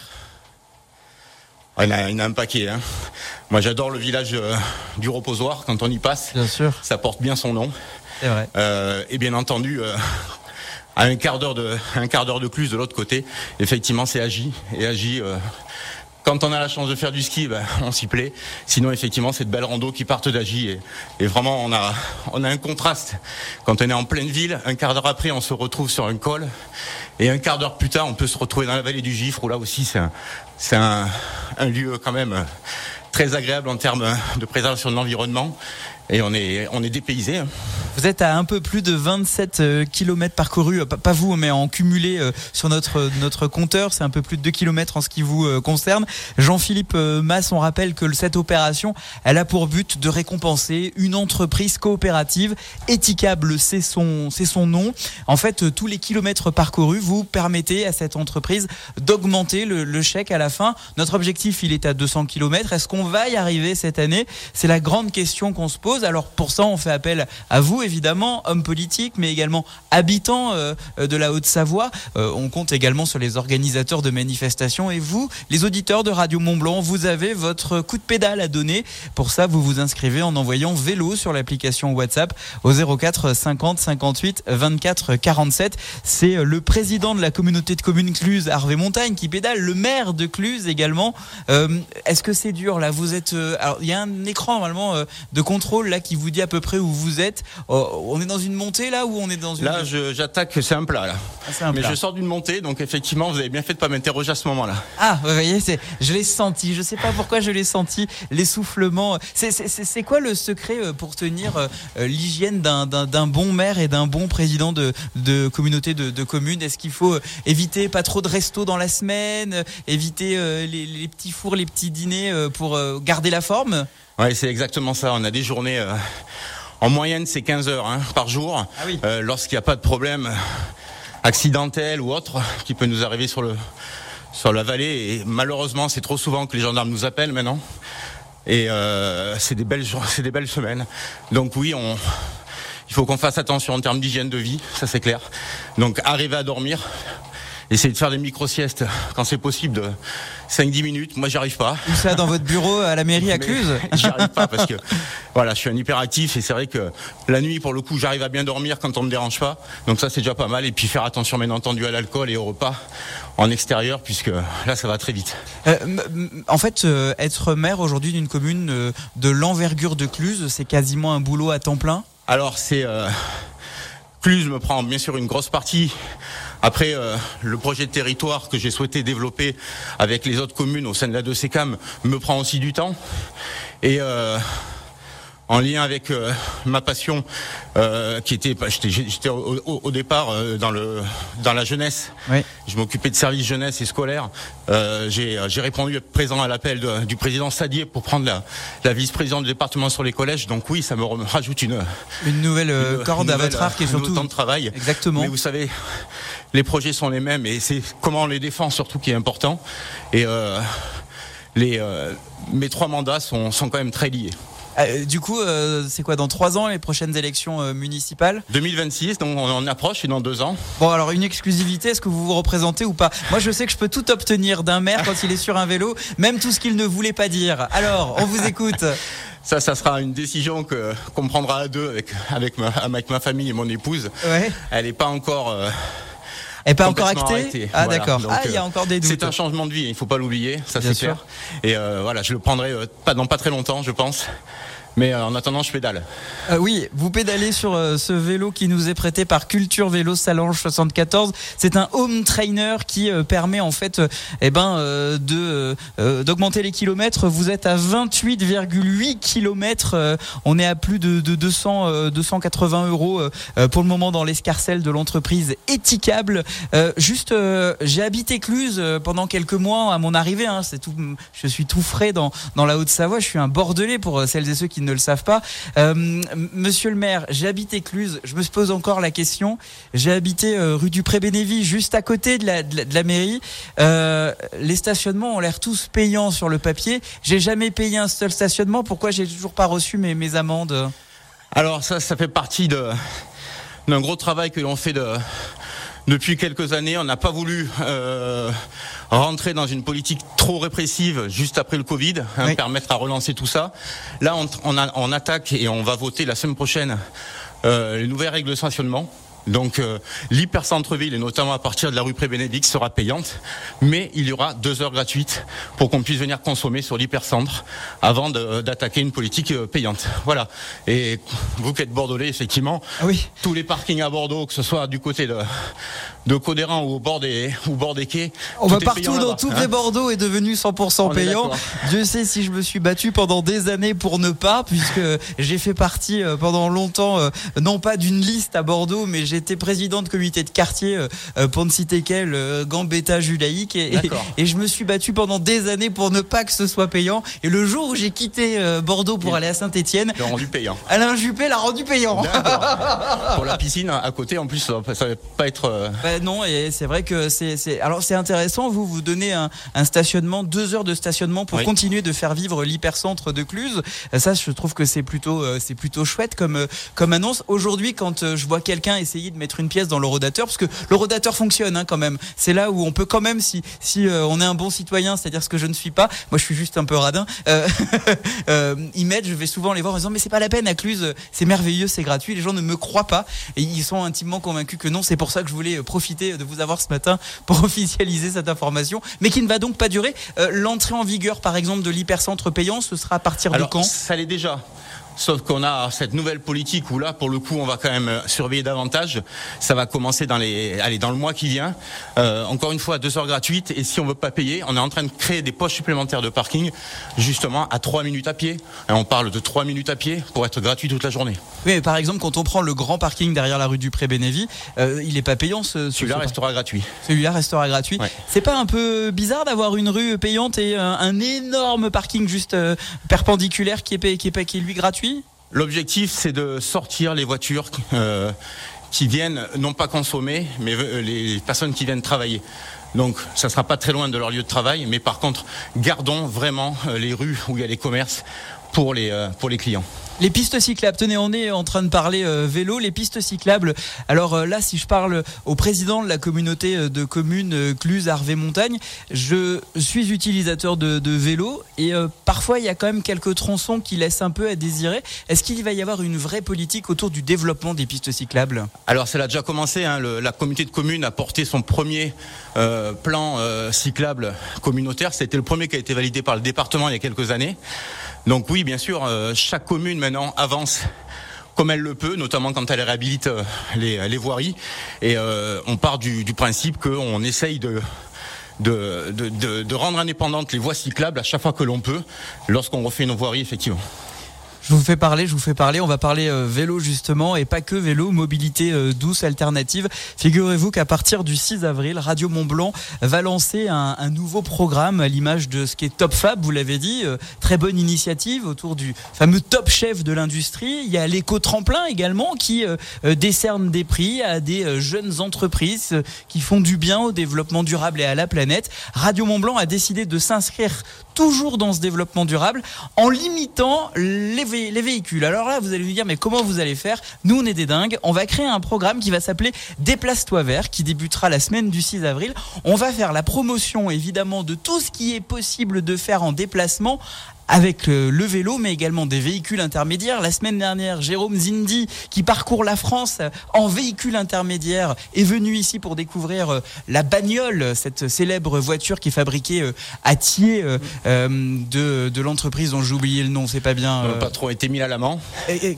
Il y en a un paquet. Hein. Moi, j'adore le village du Reposoir. Quand on y passe, bien sûr, ça porte bien son nom. C'est vrai. Et bien entendu, à un quart d'heure de Cluses de l'autre côté, effectivement, c'est Agy. Et Agy, quand on a la chance de faire du ski, on s'y plaît. Sinon, effectivement, c'est de belles randos qui partent d'Agy. Et vraiment, on a un contraste. Quand on est en pleine ville, un quart d'heure après, on se retrouve sur un col. Et un quart d'heure plus tard, on peut se retrouver dans la vallée du Gifre, où là aussi, c'est un lieu quand même très agréable en termes de préservation de l'environnement. Et on est dépaysé. Vous êtes à un peu plus de 27 km parcourus, pas vous, mais en cumulé sur notre compteur. C'est un peu plus de 2 km en ce qui vous concerne. Jean-Philippe Masse, on rappelle que cette opération, elle a pour but de récompenser une entreprise coopérative. Etikable, c'est son nom. En fait, tous les kilomètres parcourus, vous permettez à cette entreprise d'augmenter le chèque à la fin. Notre objectif, il est à 200 km. Est-ce qu'on va y arriver cette année? C'est la grande question qu'on se pose. Alors pour ça, on fait appel à vous, évidemment, hommes politiques, mais également habitants de la Haute-Savoie. On compte également sur les organisateurs de manifestations. Et vous, les auditeurs de Radio Mont-Blanc, vous avez votre coup de pédale à donner. Pour ça, vous vous inscrivez en envoyant vélo sur l'application WhatsApp au 04 50 58 24 47. C'est le président de la communauté de communes Cluses, Hervé Montagne, qui pédale, le maire de Cluses également. Est-ce que c'est dur là? Vous êtes, alors il y a un écran normalement de contrôle là qui vous dit à peu près où vous êtes. On est dans une montée là ou on est dans une... Là, j'attaque, c'est un plat là. Mais je sors d'une montée, donc effectivement, vous avez bien fait de pas m'interroger à ce moment-là. Ah, vous voyez, je l'ai senti. Je sais pas pourquoi je l'ai senti. L'essoufflement. C'est quoi le secret pour tenir l'hygiène d'un bon maire et d'un bon président de communauté de communes? Est-ce qu'il faut éviter pas trop de restos dans la semaine, éviter les petits fours, les petits dîners pour garder la forme? Ouais, c'est exactement ça. On a des journées, en moyenne, c'est 15 heures par jour. Ah oui. Lorsqu'il n'y a pas de problème accidentel ou autre qui peut nous arriver sur la vallée. Et malheureusement, c'est trop souvent que les gendarmes nous appellent maintenant. Et c'est des belles semaines. Donc oui, il faut qu'on fasse attention en termes d'hygiène de vie, ça c'est clair. Donc arriver à dormir. Essayer de faire des micro-siestes quand c'est possible de 5-10 minutes. Moi, j'y arrive pas. Où ça, dans votre bureau à la mairie à Cluses? J'y arrive pas parce que voilà, je suis un hyperactif et c'est vrai que la nuit, pour le coup, j'arrive à bien dormir quand on me dérange pas. Donc ça, c'est déjà pas mal. Et puis faire attention, bien entendu, à l'alcool et au repas en extérieur, puisque là, ça va très vite. En fait, être maire aujourd'hui d'une commune de l'envergure de Cluses, c'est quasiment un boulot à temps plein. Alors, Cluses me prend bien sûr une grosse partie. Après, le projet de territoire que j'ai souhaité développer avec les autres communes au sein de la 2CCAM me prend aussi du temps. Et en lien avec ma passion, j'étais au départ dans la jeunesse. Oui. Je m'occupais de services jeunesse et scolaire. J'ai répondu à être présent à l'appel du président Sadier pour prendre la vice-présidente du département sur les collèges. Donc oui, ça me rajoute une nouvelle corde à votre arc et surtout temps de travail. Exactement. Mais vous savez, les projets sont les mêmes et c'est comment on les défend surtout qui est important. Et mes 3 mandats sont quand même très liés. Du coup, c'est quoi dans 3 ans les prochaines élections municipales? 2026, donc on en approche et dans 2 ans. Bon, alors une exclusivité, est-ce que vous vous représentez ou pas? Moi, je sais que je peux tout obtenir d'un maire quand il est sur un vélo, même tout ce qu'il ne voulait pas dire. Alors, on vous écoute. Ça sera une décision qu'on prendra à deux avec ma famille et mon épouse. Ouais. Elle n'est pas encore... Elle n'est pas encore actée? arrêtée. Ah Voilà. d'accord. Donc, il y a encore des doutes. C'est un changement de vie, il ne faut pas l'oublier, ça Bien c'est clair. Et voilà, je le prendrai dans pas très longtemps, je pense. Mais en attendant, je pédale. Oui, vous pédalez sur ce vélo qui nous est prêté par Culture Vélo Salange 74. C'est un home trainer qui permet en fait d'augmenter les kilomètres. Vous êtes à 28,8 kilomètres. On est à plus de 280 euros pour le moment dans l'escarcelle de l'entreprise Etikable. J'ai habité Cluses pendant quelques mois à mon arrivée. C'est tout. Je suis tout frais dans la Haute-Savoie. Je suis un Bordelais pour celles et ceux qui ne le savent pas. Monsieur le maire, j'ai habité Cluses. Je me pose encore la question. J'ai habité rue du Pré-Bénévy, juste à côté de la mairie. Les stationnements ont l'air tous payants sur le papier. J'ai jamais payé un seul stationnement. Pourquoi j'ai toujours pas reçu mes amendes? Alors ça fait partie d'un gros travail que l'on fait depuis quelques années. On n'a pas voulu rentrer dans une politique trop répressive juste après le Covid, permettre à relancer tout ça. Là, on attaque et on va voter la semaine prochaine les nouvelles règles de stationnement. Donc l'hypercentre-ville, et notamment à partir de la rue Pré-Bénédicte, sera payante, mais il y aura 2 heures gratuites pour qu'on puisse venir consommer sur l'hypercentre avant d'attaquer une politique payante. Voilà. Et vous qui êtes bordelais, effectivement, tous les parkings à Bordeaux, que ce soit du côté de Codéran ou au bord des quais, on va partout dans tous les Bordeaux est devenu 100% payant. Dieu sait si je me suis battu pendant des années pour ne pas, puisque j'ai fait partie pendant longtemps, non pas d'une liste à Bordeaux, mais j'étais président de comité de quartier pour ne citer qu'elle, Gambetta Julaïque, et je me suis battu pendant des années pour ne pas que ce soit payant. Et le jour où j'ai quitté Bordeaux pour aller à Saint-Étienne, l'a rendu payant. Alain Juppé l'a rendu payant. Pour la piscine à côté, en plus, ça va pas être. Non, et c'est vrai que alors c'est intéressant. Vous donnez un stationnement, 2 heures de stationnement pour continuer de faire vivre l'hypercentre de Cluses. Ça, je trouve que c'est plutôt chouette comme annonce. Aujourd'hui, quand je vois quelqu'un essayer de mettre une pièce dans l'horodateur, parce que l'horodateur fonctionne quand même. C'est là où on peut quand même, si on est un bon citoyen, c'est-à-dire ce que je ne suis pas. Moi, je suis juste un peu radin. Ils mettent, je vais souvent les voir en disant mais c'est pas la peine à Cluses, c'est merveilleux, c'est gratuit. Les gens ne me croient pas et ils sont intimement convaincus que non. C'est pour ça que je voulais profiter de vous avoir ce matin pour officialiser cette information, mais qui ne va donc pas durer. L'entrée en vigueur, par exemple, de l'hypercentre payant, ce sera à partir de quand? Ça l'est déjà. Sauf qu'on a cette nouvelle politique où là, pour le coup, on va quand même surveiller davantage. Ça va commencer dans le mois qui vient. Encore une fois, 2 heures gratuites. Et si on veut pas payer, on est en train de créer des poches supplémentaires de parking, justement, à 3 minutes à pied. Et on parle de 3 minutes à pied pour être gratuit toute la journée. Oui, mais par exemple, quand on prend le grand parking derrière la rue du Pré-Bénévy, il est pas payant celui-là restera gratuit. Celui-là restera gratuit. Ouais. C'est pas un peu bizarre d'avoir une rue payante et un énorme parking juste perpendiculaire qui est lui gratuit? L'objectif, c'est de sortir les voitures qui viennent non pas consommer, mais les personnes qui viennent travailler. Donc, ça sera pas très loin de leur lieu de travail, mais par contre, gardons vraiment les rues où il y a les commerces pour les clients. Les pistes cyclables, tenez, on est en train de parler vélo, les pistes cyclables. Alors là, si je parle au président de la communauté de communes Cluses-Arvée-Montagne, je suis utilisateur de vélo et parfois il y a quand même quelques tronçons qui laissent un peu à désirer. Est-ce qu'il va y avoir une vraie politique autour du développement des pistes cyclables? Alors ça a déjà commencé, la communauté de communes a porté son premier plan cyclable communautaire. C'était le premier qui a été validé par le département il y a quelques années. Donc oui, bien sûr, chaque commune maintenant avance comme elle le peut, notamment quand elle réhabilite les voiries. Et on part du principe qu'on essaye de rendre indépendantes les voies cyclables à chaque fois que l'on peut, lorsqu'on refait nos voiries, effectivement. Je vous fais parler, on va parler vélo justement, et pas que vélo, mobilité douce, alternative. Figurez-vous qu'à partir du 6 avril, Radio Mont-Blanc va lancer un nouveau programme à l'image de ce qui est Top Fab, vous l'avez dit, très bonne initiative autour du fameux top chef de l'industrie. Il y a l'éco-tremplin également qui décerne des prix à des jeunes entreprises qui font du bien au développement durable et à la planète. Radio Mont-Blanc a décidé de s'inscrire toujours dans ce développement durable en limitant les véhicules. Alors là, vous allez vous dire, mais comment vous allez faire? Nous, on est des dingues. On va créer un programme qui va s'appeler Déplace-toi vert, qui débutera la semaine du 6 avril. On va faire la promotion, évidemment, de tout ce qui est possible de faire en déplacement avec le vélo, mais également des véhicules intermédiaires. La semaine dernière, Jérôme Zindi, qui parcourt la France en véhicule intermédiaire, est venu ici pour découvrir la bagnole, cette célèbre voiture qui est fabriquée à Thiers de l'entreprise dont j'ai oublié le nom, c'est pas bien. Le patron est Émile Alamand. Pardon ?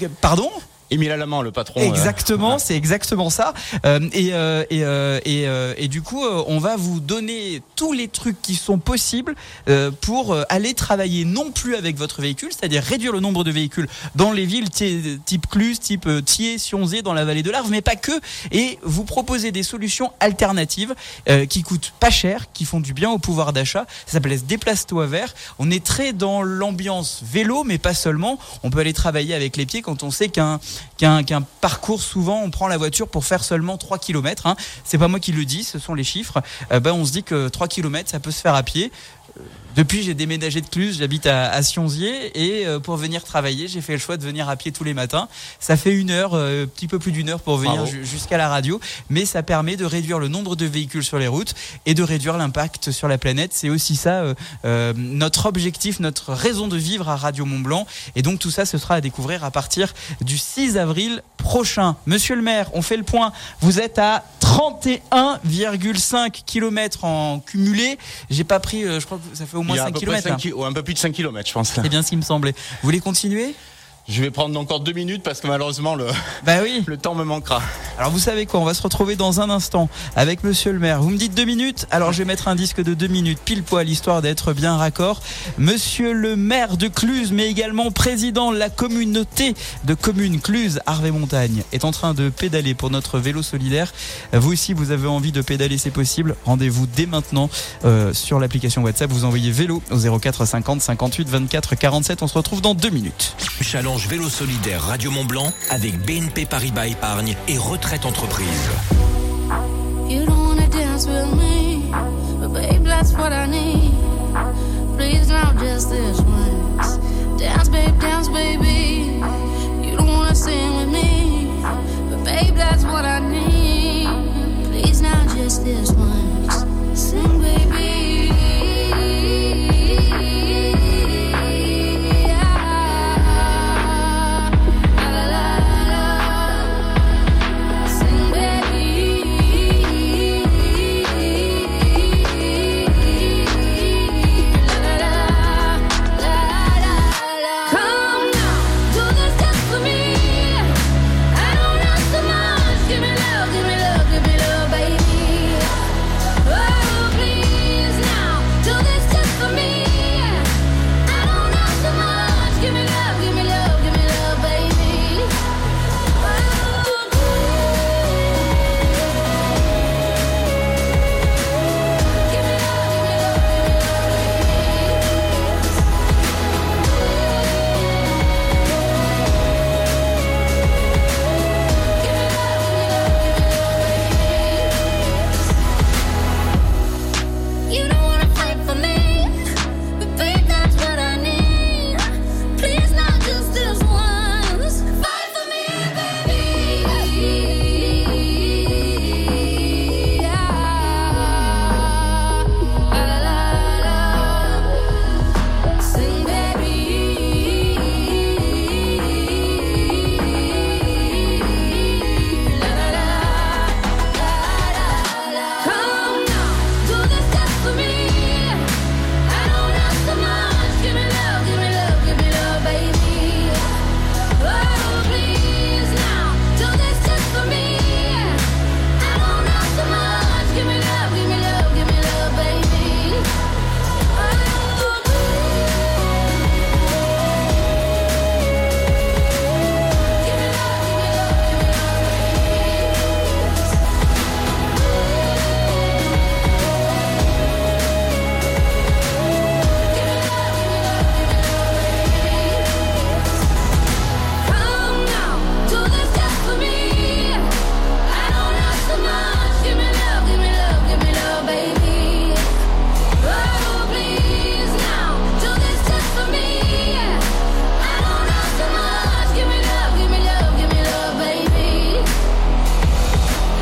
Émile Alamand, le patron. Exactement, c'est exactement ça. Et du coup, on va vous donner tous les trucs qui sont possibles pour aller travailler non plus avec votre véhicule, c'est-à-dire réduire le nombre de véhicules dans les villes type Cluse, type Thiers, Sionzé, dans la vallée de l'Arve, mais pas que. Et vous proposer des solutions alternatives qui coûtent pas cher, qui font du bien au pouvoir d'achat. Ça s'appelle Déplace-toi vert. On est très dans l'ambiance vélo, mais pas seulement. On peut aller travailler avec les pieds quand on sait qu'un parcours, souvent on prend la voiture pour faire seulement 3 km, hein. C'est pas moi qui le dis, ce sont les chiffres. On se dit que 3 km ça peut se faire à pied. Depuis, j'ai déménagé de Cluse, j'habite à Sionzier, et pour venir travailler, j'ai fait le choix de venir à pied tous les matins. Ça fait une heure, petit peu plus d'une heure pour venir jusqu'à la radio, mais ça permet de réduire le nombre de véhicules sur les routes et de réduire l'impact sur la planète. C'est aussi ça notre objectif, notre raison de vivre à Radio Mont-Blanc. Et donc tout ça, ce sera à découvrir à partir du 6 avril prochain. Monsieur le maire, on fait le point. Vous êtes à 31,5 km en cumulé. J'ai pas pris, je crois que ça fait au moins 5 km. Un peu plus de 5 km, je pense. C'est bien ce qui me semblait. Vous voulez continuer ? Je vais prendre encore 2 minutes parce que malheureusement le temps me manquera. Alors vous savez quoi, on va se retrouver dans un instant avec monsieur le maire. Vous me dites 2 minutes, alors je vais mettre un disque de 2 minutes pile poil histoire d'être bien raccord. Monsieur le maire de Cluse, mais également président de la communauté de communes Cluse Arve-et-Montagne, est en train de pédaler pour notre vélo solidaire. Vous aussi, vous avez envie de pédaler, c'est possible. Rendez-vous dès maintenant sur l'application WhatsApp. Vous envoyez vélo au 04 50 58 24 47. On se retrouve dans 2 minutes. Challenge vélo solidaire Radio Mont-Blanc avec BNP Paribas Épargne et Retraite Entreprise. You don't wanna dance with me, but babe, that's what I need. Please now just this once. Dance, baby. You don't wanna sing with me, but babe, that's what I need. Please now just this once. Sing, baby.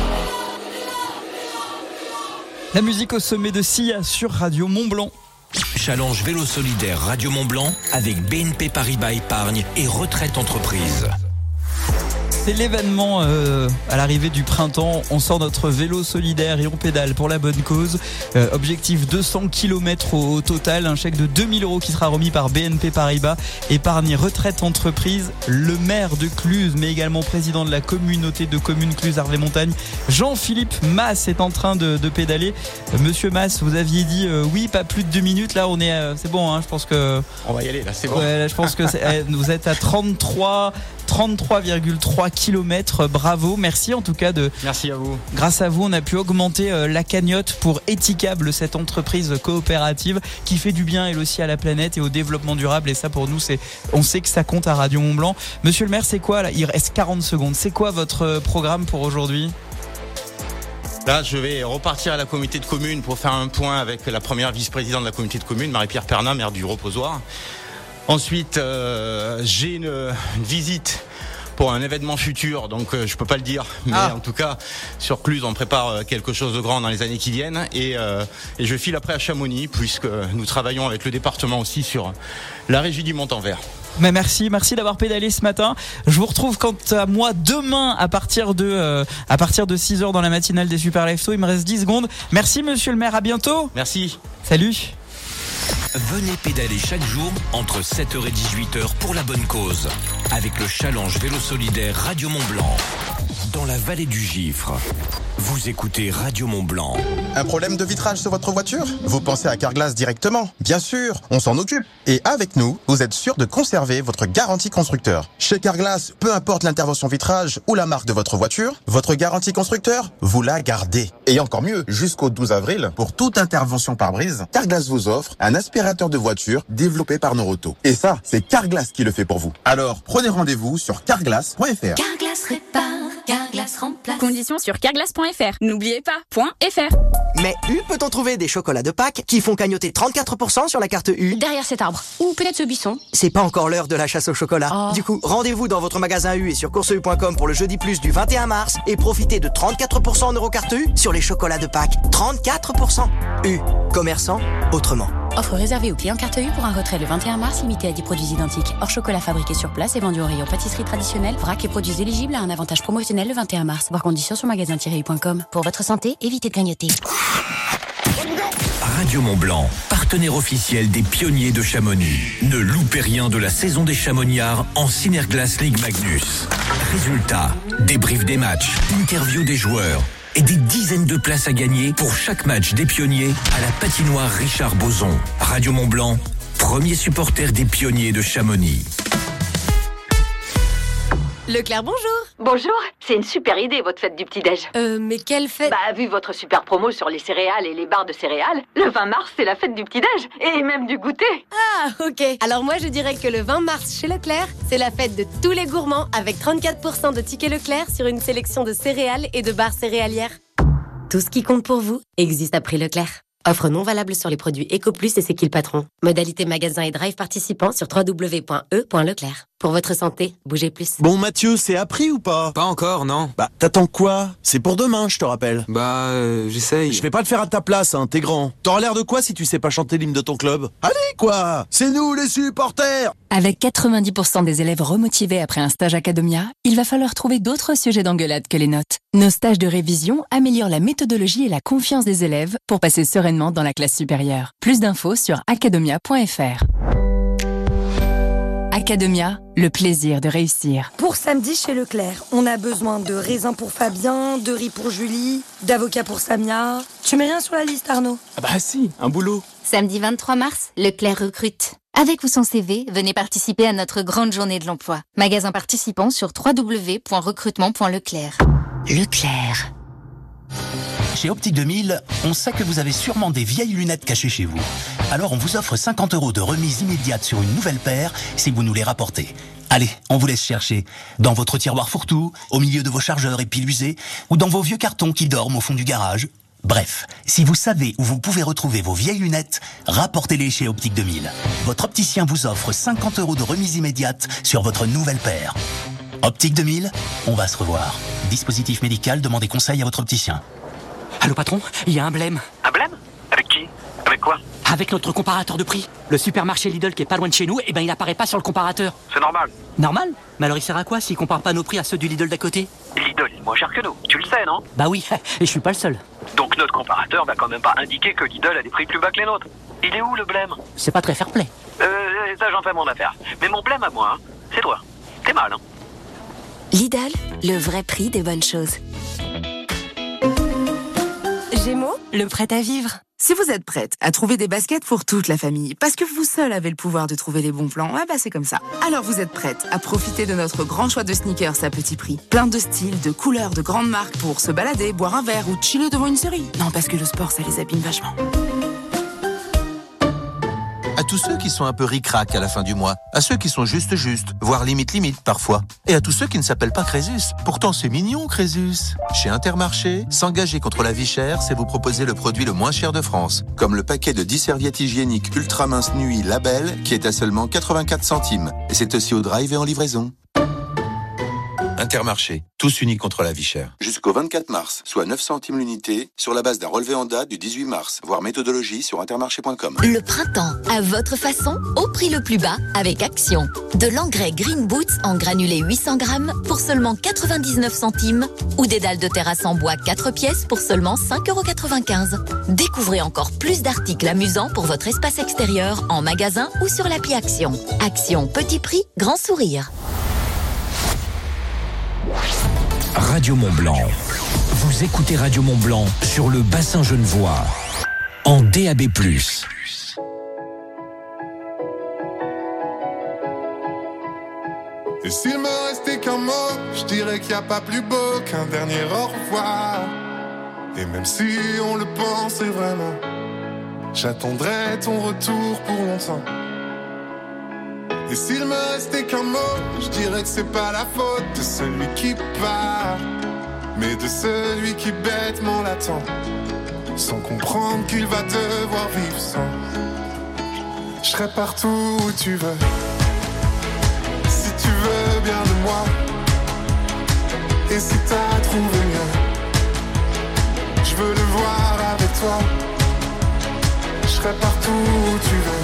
La musique au sommet de Sia sur Radio Mont-Blanc. Challenge Vélo Solidaire Radio Mont-Blanc avec BNP Paribas Épargne et Retraite Entreprise. C'est l'événement à l'arrivée du printemps. On sort notre vélo solidaire et on pédale pour la bonne cause. Objectif 200 km au total. Un chèque de 2000 € qui sera remis par BNP Paribas Épargne Retraite Entreprise. Le maire de Cluses, mais également président de la communauté de communes Cluses-Arvez-Montagne, Jean-Philippe Masse, est en train de pédaler. Monsieur Masse, vous aviez dit oui, pas plus de 2 minutes. Là, on est, c'est bon. Hein, je pense que on va y aller. Là, c'est bon. Ouais, là, je pense que vous êtes à 33,3 km. Bravo, merci en tout cas Merci à vous. Grâce à vous, on a pu augmenter la cagnotte pour Etikable, cette entreprise coopérative qui fait du bien elle aussi à la planète et au développement durable. Et ça pour nous, on sait que ça compte à Radio Mont-Blanc. Monsieur le maire, c'est quoi là ? Il reste 40 secondes. C'est quoi votre programme pour aujourd'hui ? Là, je vais repartir à la communauté de communes pour faire un point avec la première vice-présidente de la communauté de communes, Marie-Pierre Pernin, maire du Reposoir. Ensuite, j'ai une visite pour un événement futur, donc je peux pas le dire, mais en tout cas sur Cluses on prépare quelque chose de grand dans les années qui viennent et je file après à Chamonix puisque nous travaillons avec le département aussi sur la régie du Mont-en-Vert. Mais merci d'avoir pédalé ce matin. Je vous retrouve quant à moi demain à partir de 6h dans la matinale des Super Leftos. Il me reste 10 secondes. Merci monsieur le maire, à bientôt. Merci. Salut. Venez pédaler chaque jour entre 7h et 18h pour la bonne cause avec le Challenge Vélo Solidaire Radio Mont-Blanc. Dans la vallée du Gifre, vous écoutez Radio Mont-Blanc. Un problème de vitrage sur votre voiture ? Vous pensez à Carglass directement ? Bien sûr, on s'en occupe. Et avec nous, vous êtes sûr de conserver votre garantie constructeur. Chez Carglass, peu importe l'intervention vitrage ou la marque de votre voiture, votre garantie constructeur, vous la gardez. Et encore mieux, jusqu'au 12 avril, pour toute intervention pare-brise, Carglass vous offre un aspirateur de voiture développé par Noroto. Et ça, c'est Carglass qui le fait pour vous. Alors, prenez rendez-vous sur carglass.fr. Carglass répare, Carglass remplace. Conditions sur carglass.fr. N'oubliez pas, .fr. Mais U peut-on trouver des chocolats de Pâques qui font cagnotter 34% sur la carte U ? Derrière cet arbre. Ou peut-être ce buisson. C'est pas encore l'heure de la chasse au chocolat. Oh. Du coup, rendez-vous dans votre magasin U et sur courseu.com pour le jeudi plus du 21 mars et profitez de 34% en Eurocarte U sur les chocolats de Pâques. 34%. U. Commerçant autrement. Offre réservée aux clients carte U pour un retrait le 21 mars limité à 10 produits identiques. Hors chocolat fabriqué sur place et vendu au rayon pâtisserie traditionnelle, vrac et produits éligibles à un avantage promotionnel le 21 mars. Voir conditions sur magasin-u.com. Pour votre santé, évitez de grignoter. Radio Mont-Blanc, partenaire officiel des pionniers de Chamonix. Ne loupez rien de la saison des Chamoniards en Synerglass Ligue Magnus. Résultats, débrief des matchs, interview des joueurs et des dizaines de places à gagner pour chaque match des pionniers à la patinoire Richard Boson. Radio Mont-Blanc, premier supporter des pionniers de Chamonix. Leclerc, bonjour. Bonjour, c'est une super idée votre fête du petit-déj. Mais quelle fête ? Vu votre super promo sur les céréales et les barres de céréales, le 20 mars c'est la fête du petit-déj et même du goûter. Ah, ok. Alors moi je dirais que le 20 mars chez Leclerc, c'est la fête de tous les gourmands avec 34% de tickets Leclerc sur une sélection de céréales et de barres céréalières. Tout ce qui compte pour vous existe à prix Leclerc. Offre non valable sur les produits EcoPlus et C'est qui le patron. Modalité magasin et drive participants sur www.e.leclerc. Pour votre santé, bougez plus. Bon Mathieu, c'est appris ou pas ? Pas encore, non. T'attends quoi ? C'est pour demain, je te rappelle. J'essaye. Je vais pas le faire à ta place, hein, t'es grand. T'auras l'air de quoi si tu sais pas chanter l'hymne de ton club ? Allez quoi ? C'est nous les supporters ! Avec 90% des élèves remotivés après un stage Academia, il va falloir trouver d'autres sujets d'engueulade que les notes. Nos stages de révision améliorent la méthodologie et la confiance des élèves pour passer sereinement dans la classe supérieure. Plus d'infos sur academia.fr. Academia, le plaisir de réussir. Pour samedi chez Leclerc, on a besoin de raisins pour Fabien, de riz pour Julie, d'avocat pour Samia. Tu mets rien sur la liste, Arnaud ? Si, un boulot. Samedi 23 mars, Leclerc recrute. Avec ou sans CV, venez participer à notre grande journée de l'emploi. Magasin participant sur www.recrutement.leclerc. Leclerc. Chez Optique 2000, on sait que vous avez sûrement des vieilles lunettes cachées chez vous. Alors on vous offre 50 € de remise immédiate sur une nouvelle paire si vous nous les rapportez. Allez, on vous laisse chercher. Dans votre tiroir fourre-tout, au milieu de vos chargeurs et piles usées, ou dans vos vieux cartons qui dorment au fond du garage. Bref, si vous savez où vous pouvez retrouver vos vieilles lunettes, rapportez-les chez Optique 2000. Votre opticien vous offre 50 € de remise immédiate sur votre nouvelle paire. Optique 2000, on va se revoir. Dispositif médical, demandez conseil à votre opticien. Allô patron, il y a un blême. Un blême ? Avec qui ? Avec quoi ? Avec notre comparateur de prix. Le supermarché Lidl qui est pas loin de chez nous, il apparaît pas sur le comparateur. C'est normal. Normal? Mais alors il sert à quoi s'il compare pas nos prix à ceux du Lidl d'à côté? Lidl est moins cher que nous, tu le sais, non? Bah oui, et je suis pas le seul. Donc notre comparateur va quand même pas indiquer que Lidl a des prix plus bas que les nôtres. Il est où le blême? C'est pas très fair-play. Ça j'en fais mon affaire. Mais mon blême à moi, c'est toi. T'es mal, hein? Lidl, le vrai prix des bonnes choses. Gémeaux, le prêt à vivre. Si vous êtes prête à trouver des baskets pour toute la famille, parce que vous seul avez le pouvoir de trouver les bons plans, c'est comme ça. Alors vous êtes prête à profiter de notre grand choix de sneakers à petit prix. Plein de styles, de couleurs, de grandes marques pour se balader, boire un verre ou chiller devant une série. Non, parce que le sport, ça les abîme vachement. À tous ceux qui sont un peu ric-rac à la fin du mois, à ceux qui sont juste, voire limite parfois, et à tous ceux qui ne s'appellent pas Crésus. Pourtant c'est mignon Crésus. Chez Intermarché, s'engager contre la vie chère, c'est vous proposer le produit le moins cher de France, comme le paquet de 10 serviettes hygiéniques ultra mince nuit Label, qui est à seulement 84 centimes. Et c'est aussi au drive et en livraison. Intermarché, tous unis contre la vie chère. Jusqu'au 24 mars, soit 9 centimes l'unité, sur la base d'un relevé en date du 18 mars, voire méthodologie sur intermarché.com. Le printemps, à votre façon, au prix le plus bas, avec Action. De l'engrais Green Boots en granulé 800 grammes pour seulement 99 centimes, ou des dalles de terrasse en bois 4 pièces pour seulement 5,95 €. Découvrez encore plus d'articles amusants pour votre espace extérieur en magasin ou sur l'appli Action. Action, petit prix, grand sourire. Radio Mont-Blanc. Vous écoutez Radio Mont-Blanc sur le bassin genevois, en DAB+. Et s'il me restait qu'un mot, je dirais qu'il n'y a pas plus beau qu'un dernier au revoir. Et même si on le pensait vraiment, j'attendrai ton retour pour longtemps. Et s'il me restait qu'un mot, je dirais que c'est pas la faute de celui qui part, mais de celui qui bêtement l'attend, sans comprendre qu'il va devoir vivre sans. Je serai partout où tu veux, si tu veux bien de moi. Et si t'as trouvé mieux, je veux le voir avec toi. Je serai partout où tu veux,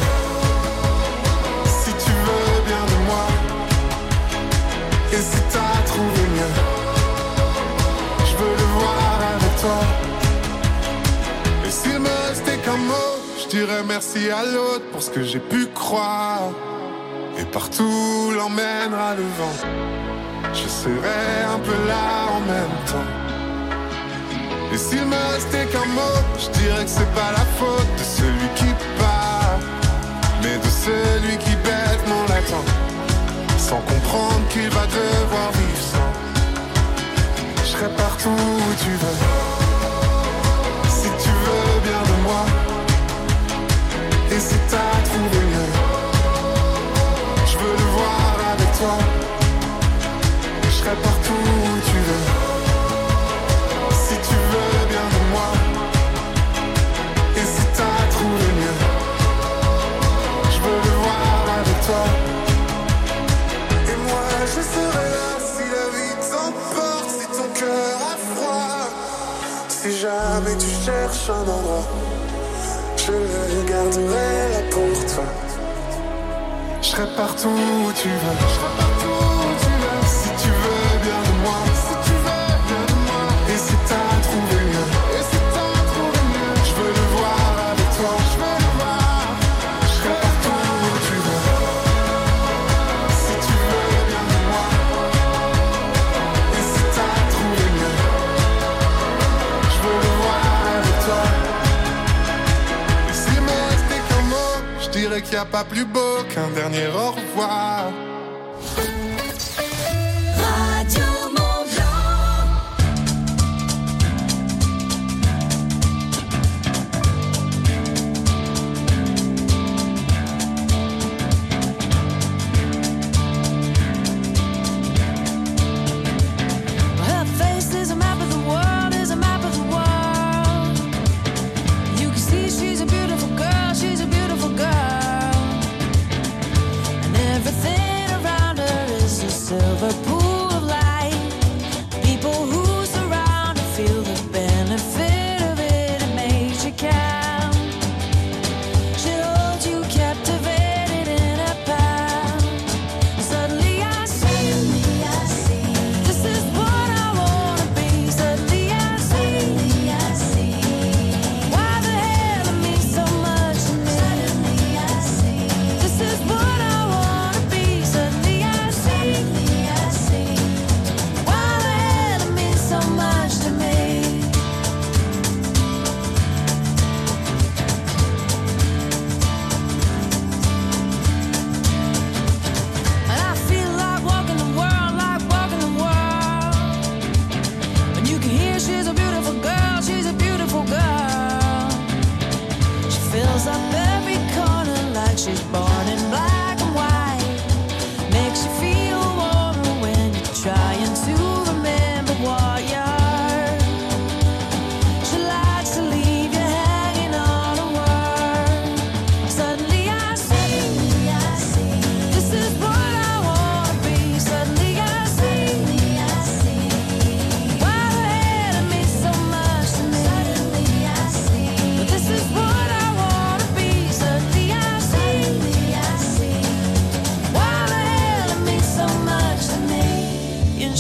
bien de moi. Et si t'as trouvé mieux, je veux le voir avec toi. Et s'il me restait qu'un mot, je dirais merci à l'autre pour ce que j'ai pu croire. Et partout l'emmènera le vent, je serai un peu là en même temps. Et s'il me restait qu'un mot, je dirais que c'est pas la faute de celui qui part, mais de celui qui bêtement l'attend, sans comprendre qu'il va devoir vivre sans. Je serai partout où tu veux, si tu veux bien de moi. Et si t'as trouvé mieux, je veux le voir avec toi. Je serai partout où tu veux, si tu veux bien de moi. Et si t'as trouvé mieux, je veux le voir avec toi. Et moi je serai là si la vie t'emporte, si ton cœur a froid. Si jamais tu cherches un endroit, je le garderai là pour toi. Je serai partout où tu veux, je serai partout où tu veux. Si tu veux bien de moi, si tu veux bien de moi. Et si t'as trouvé mieux, et si t'as trouvé mieux, je veux le voir avec toi, je veux le voir. Je serai partout où tu veux, si tu veux bien de moi. Et si t'as trouvé mieux, je veux le voir avec toi. Et s'il me restait qu'un mot, je dirais qu'il n'y a pas plus beau qu'un dernier au revoir. Radio Her face is a map of the world, is a map of the world. You can see she's a beautiful girl, she's a beautiful girl. And everything around her is a silver pool of light. People who surround her feel the benefit of it, it makes you count.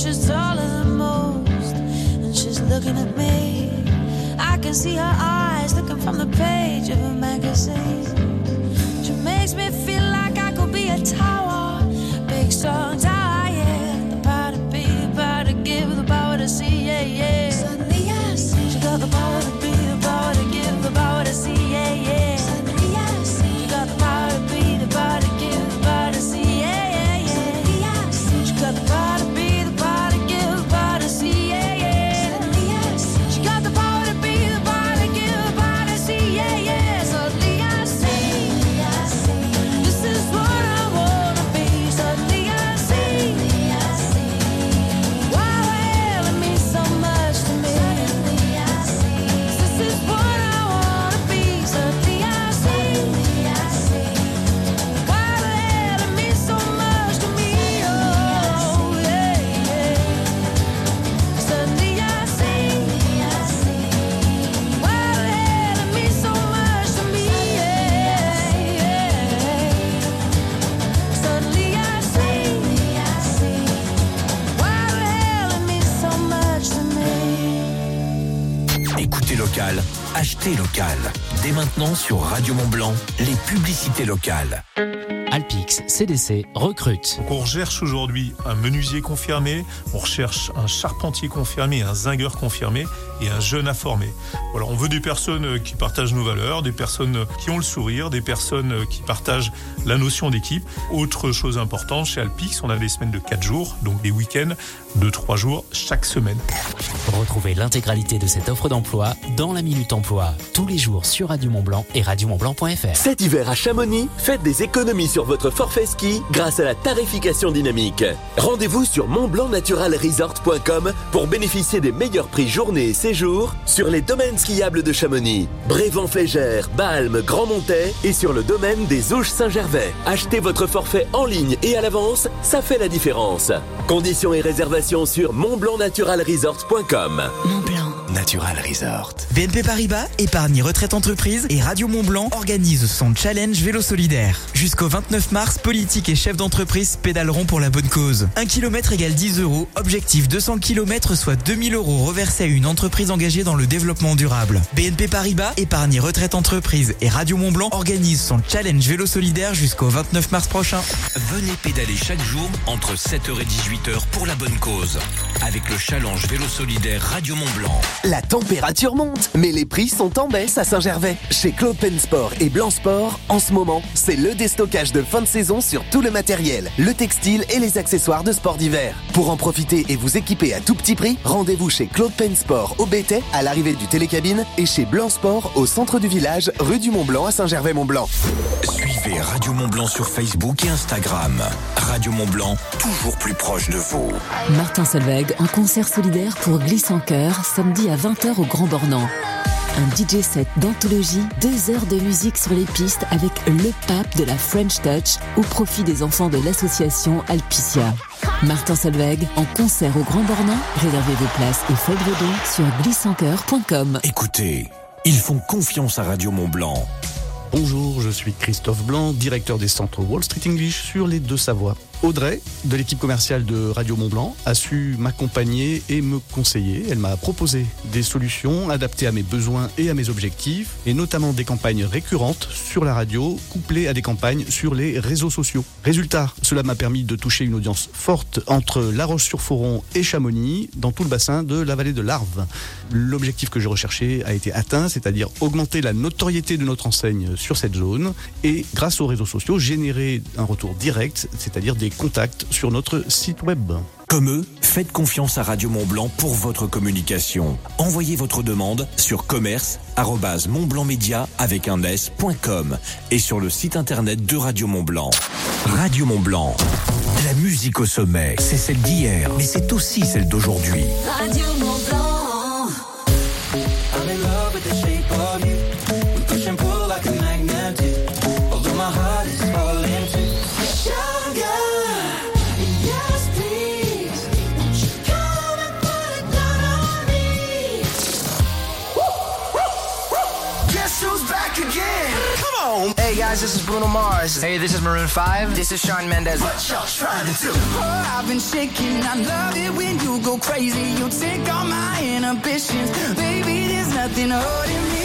she's taller than most, and she's looking at me. I can see her eyes looking from the page of a magazine. She makes me feel like I could be a tower, big strong tower, yeah. The power to be, the power to give, the power to see, yeah, yeah. Suddenly I see she got the power to be, the power to give, the power to see, yeah, yeah. Suddenly I see she got the power to be, the power to give, the power to see, yeah, yeah, yeah. Suddenly I see she got the power to be, the power to give, the power to see, yeah, yeah. Suddenly I see she got the power to be, the power to give, the power to see, yeah, yeah. Suddenly I see this is what I wanna be. Suddenly I see why hell it means so much to me. This is what I wanna be. Suddenly I see why the hell it means so much to me. Oh yeah, yeah. Suddenly I see why the hell it means so much to me. Yeah, yeah. Suddenly I see why the hell it means so much to me. Écoutez local, achetez local. Dès maintenant sur Radio Mont-Blanc, les publicités locales. Alpix CDC recrute. Donc on recherche aujourd'hui un menuisier confirmé, on recherche un charpentier confirmé, un zingueur confirmé et un jeune à former. Voilà, on veut des personnes qui partagent nos valeurs, des personnes qui ont le sourire, des personnes qui partagent la notion d'équipe. Autre chose importante, chez Alpix, on a des semaines de 4 jours, donc des week-ends de 3 jours chaque semaine. Retrouvez l'intégralité de cette offre d'emploi dans la Minute Emploi, tous les jours sur Radio Mont-Blanc et radiomontblanc.fr. Cet hiver à Chamonix, faites des économies sur votre forfait ski grâce à la tarification dynamique. Rendez-vous sur montblancnaturalresort.com pour bénéficier des meilleurs prix journée et séjour sur les domaines skiables de Chamonix, Brévent-Flégère, Balme, Grand-Montais et sur le domaine des Ouches Saint-Gervais. Achetez votre forfait en ligne et à l'avance, ça fait la différence. Conditions et réservations sur montblancnaturalresort.com. Mont-Blanc Natural Resort. BNP Paribas, épargne retraite entreprise et Radio Mont-Blanc organise son challenge vélo solidaire. Jusqu'au 29 mars, politiques et chefs d'entreprise pédaleront pour la bonne cause. 1 km égale 10 €. Objectif 200 km, soit 2000 € reversés à une entreprise engagée dans le développement durable. BNP Paribas, épargne retraite entreprise et Radio Mont-Blanc organise son challenge vélo solidaire jusqu'au 29 mars prochain. Venez pédaler chaque jour entre 7h et 18h pour la bonne cause. Avec le challenge vélo solidaire Radio Mont-Blanc. La température monte, mais les prix sont en baisse à Saint-Gervais. Chez Claude Sport et Blanc Sport, en ce moment, c'est le déstockage de fin de saison sur tout le matériel, le textile et les accessoires de sport d'hiver. Pour en profiter et vous équiper à tout petit prix, rendez-vous chez Claude Sport au Bétais, à l'arrivée du Télécabine, et chez Blanc Sport au centre du village, rue du Mont-Blanc à Saint-Gervais-Mont-Blanc. Suivez Radio Mont-Blanc sur Facebook et Instagram. Radio Mont-Blanc, toujours plus proche de vous. Martin Solveig en concert solidaire pour Glisse en Cœur, samedi à 20h au Grand Bornand. Un DJ set d'anthologie, 2 heures de musique sur les pistes avec le pape de la French Touch au profit des enfants de l'association Alpicia. Martin Solveig en concert au Grand Bornand. Réservez vos places et faites vos dons sur glissencoeur.com. Écoutez, ils font confiance à Radio Mont-Blanc. Bonjour, je suis Christophe Blanc, directeur des centres Wall Street English sur les Deux-Savoies. Audrey, de l'équipe commerciale de Radio Mont-Blanc, a su m'accompagner et me conseiller. Elle m'a proposé des solutions adaptées à mes besoins et à mes objectifs, et notamment des campagnes récurrentes sur la radio, couplées à des campagnes sur les réseaux sociaux. Résultat, cela m'a permis de toucher une audience forte entre La Roche-sur-Foron et Chamonix, dans tout le bassin de la vallée de l'Arve. L'objectif que je recherchais a été atteint, c'est-à-dire augmenter la notoriété de notre enseigne sur cette zone, et grâce aux réseaux sociaux, générer un retour direct, c'est-à-dire des contacts sur notre site web. Comme eux, faites confiance à Radio Mont-Blanc pour votre communication. Envoyez votre demande sur commerce@montblancmedia avec un s.com et sur le site internet de Radio Mont-Blanc. Radio Mont-Blanc. La musique au sommet, c'est celle d'hier, mais c'est aussi celle d'aujourd'hui. Radio Mont-Blanc. I'm in love with the shape of you. We push and pull like a magnet do. Although my heart is falling too. Sugar, yes please. Won't you come and put it down on me? Guess who's back again? Come on. Hey, I guys, this is Bruno Mars. Hey, this is Maroon 5. This is Shawn Mendes. What y'all trying to do? Oh, I've been shaking. I love it when you go crazy. You take all my inhibitions. Baby, there's nothing holding me